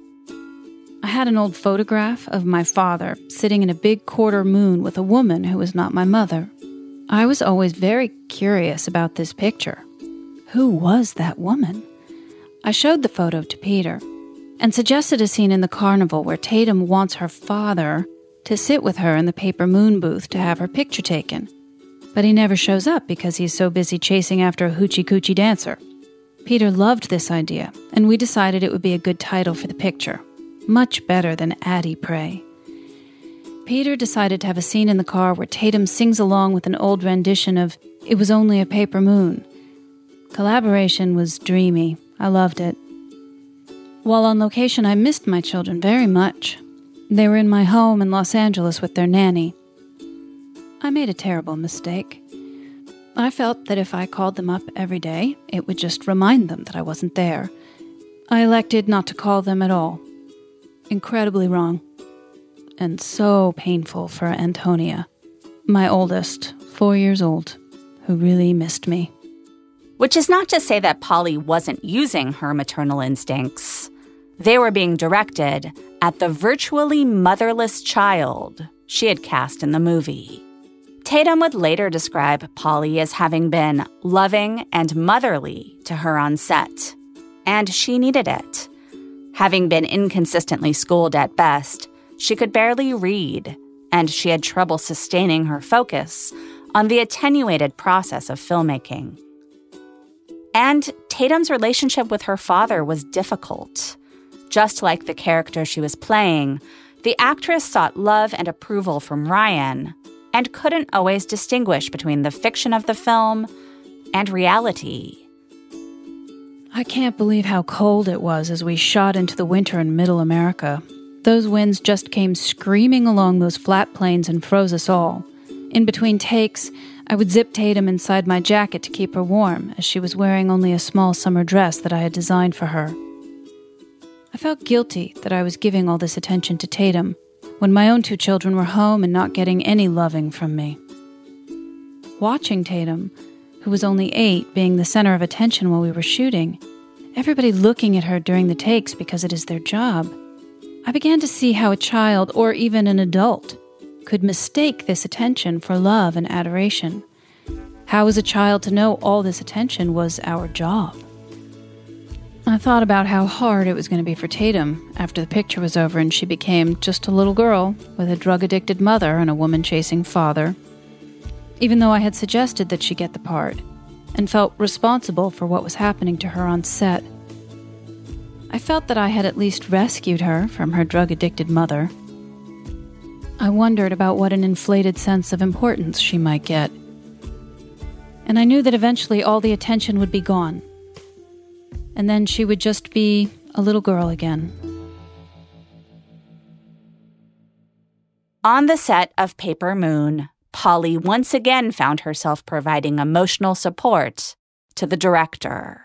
I had an old photograph of my father sitting in a big quarter moon with a woman who was not my mother. I was always very curious about this picture. Who was that woman? I showed the photo to Peter and suggested a scene in the carnival where Tatum wants her father to sit with her in the paper moon booth to have her picture taken. But he never shows up because he's so busy chasing after a hoochie-coochie dancer. Peter loved this idea, and we decided it would be a good title for the picture. Much better than Addie Pray. Peter decided to have a scene in the car where Tatum sings along with an old rendition of It Was Only a Paper Moon. Collaboration was dreamy. I loved it. While on location, I missed my children very much. They were in my home in Los Angeles with their nanny. I made a terrible mistake. I felt that if I called them up every day, it would just remind them that I wasn't there. I elected not to call them at all. Incredibly wrong. And so painful for Antonia, my oldest, 4 years old, who really missed me. Which is not to say that Polly wasn't using her maternal instincts. They were being directed at the virtually motherless child she had cast in the movie. Tatum would later describe Polly as having been loving and motherly to her on set, and she needed it. Having been inconsistently schooled at best, she could barely read, and she had trouble sustaining her focus on the attenuated process of filmmaking. And Tatum's relationship with her father was difficult. Just like the character she was playing, the actress sought love and approval from Ryan and couldn't always distinguish between the fiction of the film and reality. I can't believe how cold it was as we shot into the winter in Middle America. Those winds just came screaming along those flat plains and froze us all. In between takes, I would zip Tatum inside my jacket to keep her warm, as she was wearing only a small summer dress that I had designed for her. I felt guilty that I was giving all this attention to Tatum, when my own 2 children were home and not getting any loving from me. Watching Tatum, who was only 8, being the center of attention while we were shooting, everybody looking at her during the takes because it is their job, I began to see how a child, or even an adult, could mistake this attention for love and adoration. How was a child to know all this attention was our job? I thought about how hard it was going to be for Tatum after the picture was over and she became just a little girl with a drug-addicted mother and a woman-chasing father. Even though I had suggested that she get the part and felt responsible for what was happening to her on set, I felt that I had at least rescued her from her drug-addicted mother. I wondered about what an inflated sense of importance she might get. And I knew that eventually all the attention would be gone. And then she would just be a little girl again. On the set of Paper Moon, Polly once again found herself providing emotional support to the director.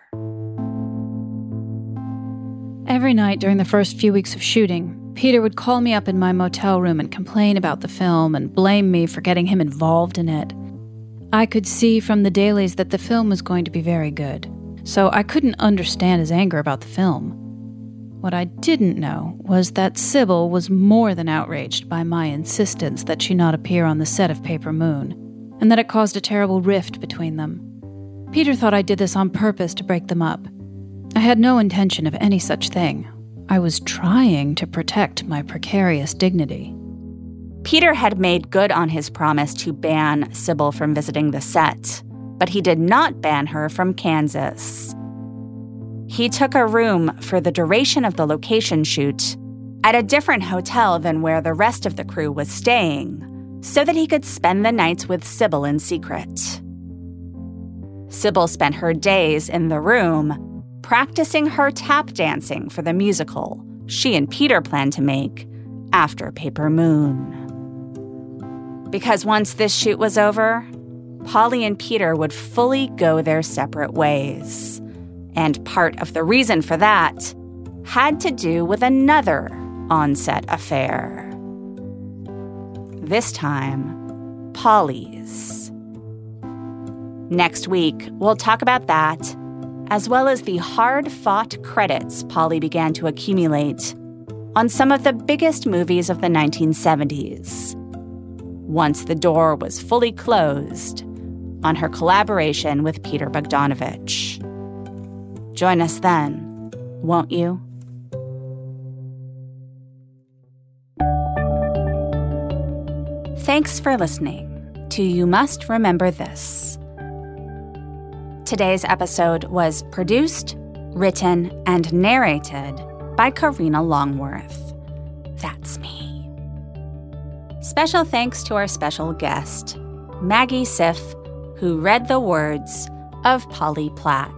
Every night during the first few weeks of shooting, Peter would call me up in my motel room and complain about the film and blame me for getting him involved in it. I could see from the dailies that the film was going to be very good, so I couldn't understand his anger about the film. What I didn't know was that Sybil was more than outraged by my insistence that she not appear on the set of Paper Moon, and that it caused a terrible rift between them. Peter thought I did this on purpose to break them up. I had no intention of any such thing. I was trying to protect my precarious dignity. Peter had made good on his promise to ban Sybil from visiting the set, but he did not ban her from Kansas. He took a room for the duration of the location shoot at a different hotel than where the rest of the crew was staying, so that he could spend the nights with Sybil in secret. Sybil spent her days in the room practicing her tap dancing for the musical she and Peter planned to make after Paper Moon. Because once this shoot was over, Polly and Peter would fully go their separate ways. And part of the reason for that had to do with another on-set affair. This time, Polly's. Next week, we'll talk about that, as well as the hard-fought credits Polly began to accumulate on some of the biggest movies of the 1970s, once the door was fully closed on her collaboration with Peter Bogdanovich. Join us then, won't you? Thanks for listening to You Must Remember This. Today's episode was produced, written, and narrated by Karina Longworth. That's me. Special thanks to our special guest, Maggie Siff, who read the words of Polly Platt.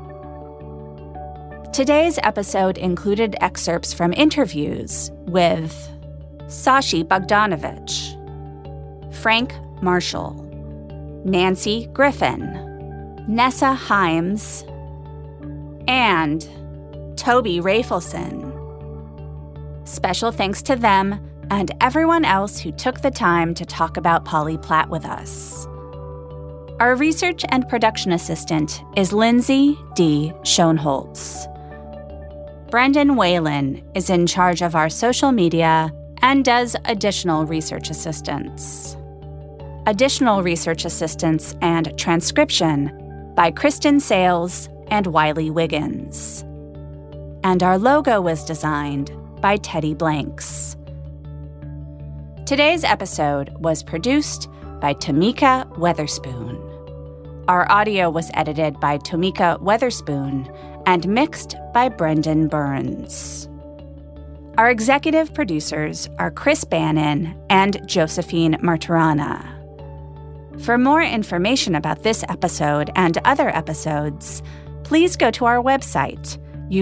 Today's episode included excerpts from interviews with Sashi Bogdanovich, Frank Marshall, Nancy Griffin, Nessa Himes, and Toby Rafelson. Special thanks to them and everyone else who took the time to talk about Polly Platt with us. Our research and production assistant is Lindsay D. Schoenholtz. Brendan Whalen is in charge of our social media and does additional research assistance. Additional research assistance and transcription by Kristen Sales and Wiley Wiggins. And our logo was designed by Teddy Blanks. Today's episode was produced by Tamika Weatherspoon. Our audio was edited by Tamika Weatherspoon and mixed by Brendan Burns. Our executive producers are Chris Bannon and Josephine Martirana. For more information about this episode and other episodes, please go to our website,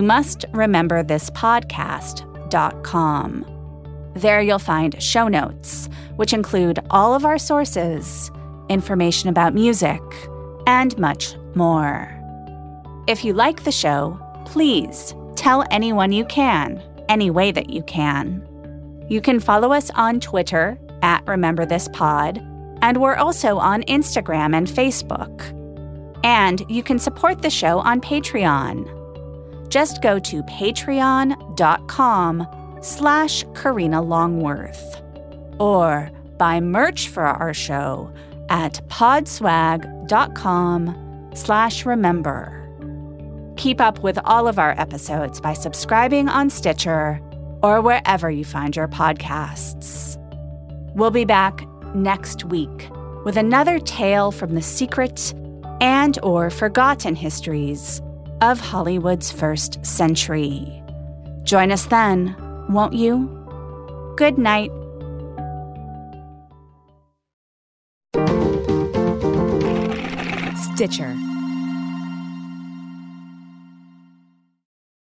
youmustrememberthispodcast.com. There you'll find show notes, which include all of our sources, information about music, and much more. If you like the show, please tell anyone you can, any way that you can. You can follow us on Twitter @RememberThisPod, and we're also on Instagram and Facebook. And you can support the show on Patreon. Just go to patreon.com/Karina Longworth. Or buy merch for our show at podswag.com/remember. Keep up with all of our episodes by subscribing on Stitcher or wherever you find your podcasts. We'll be back next week with another tale from the secret and or forgotten histories of Hollywood's first century. Join us then, won't you? Good night. Stitcher.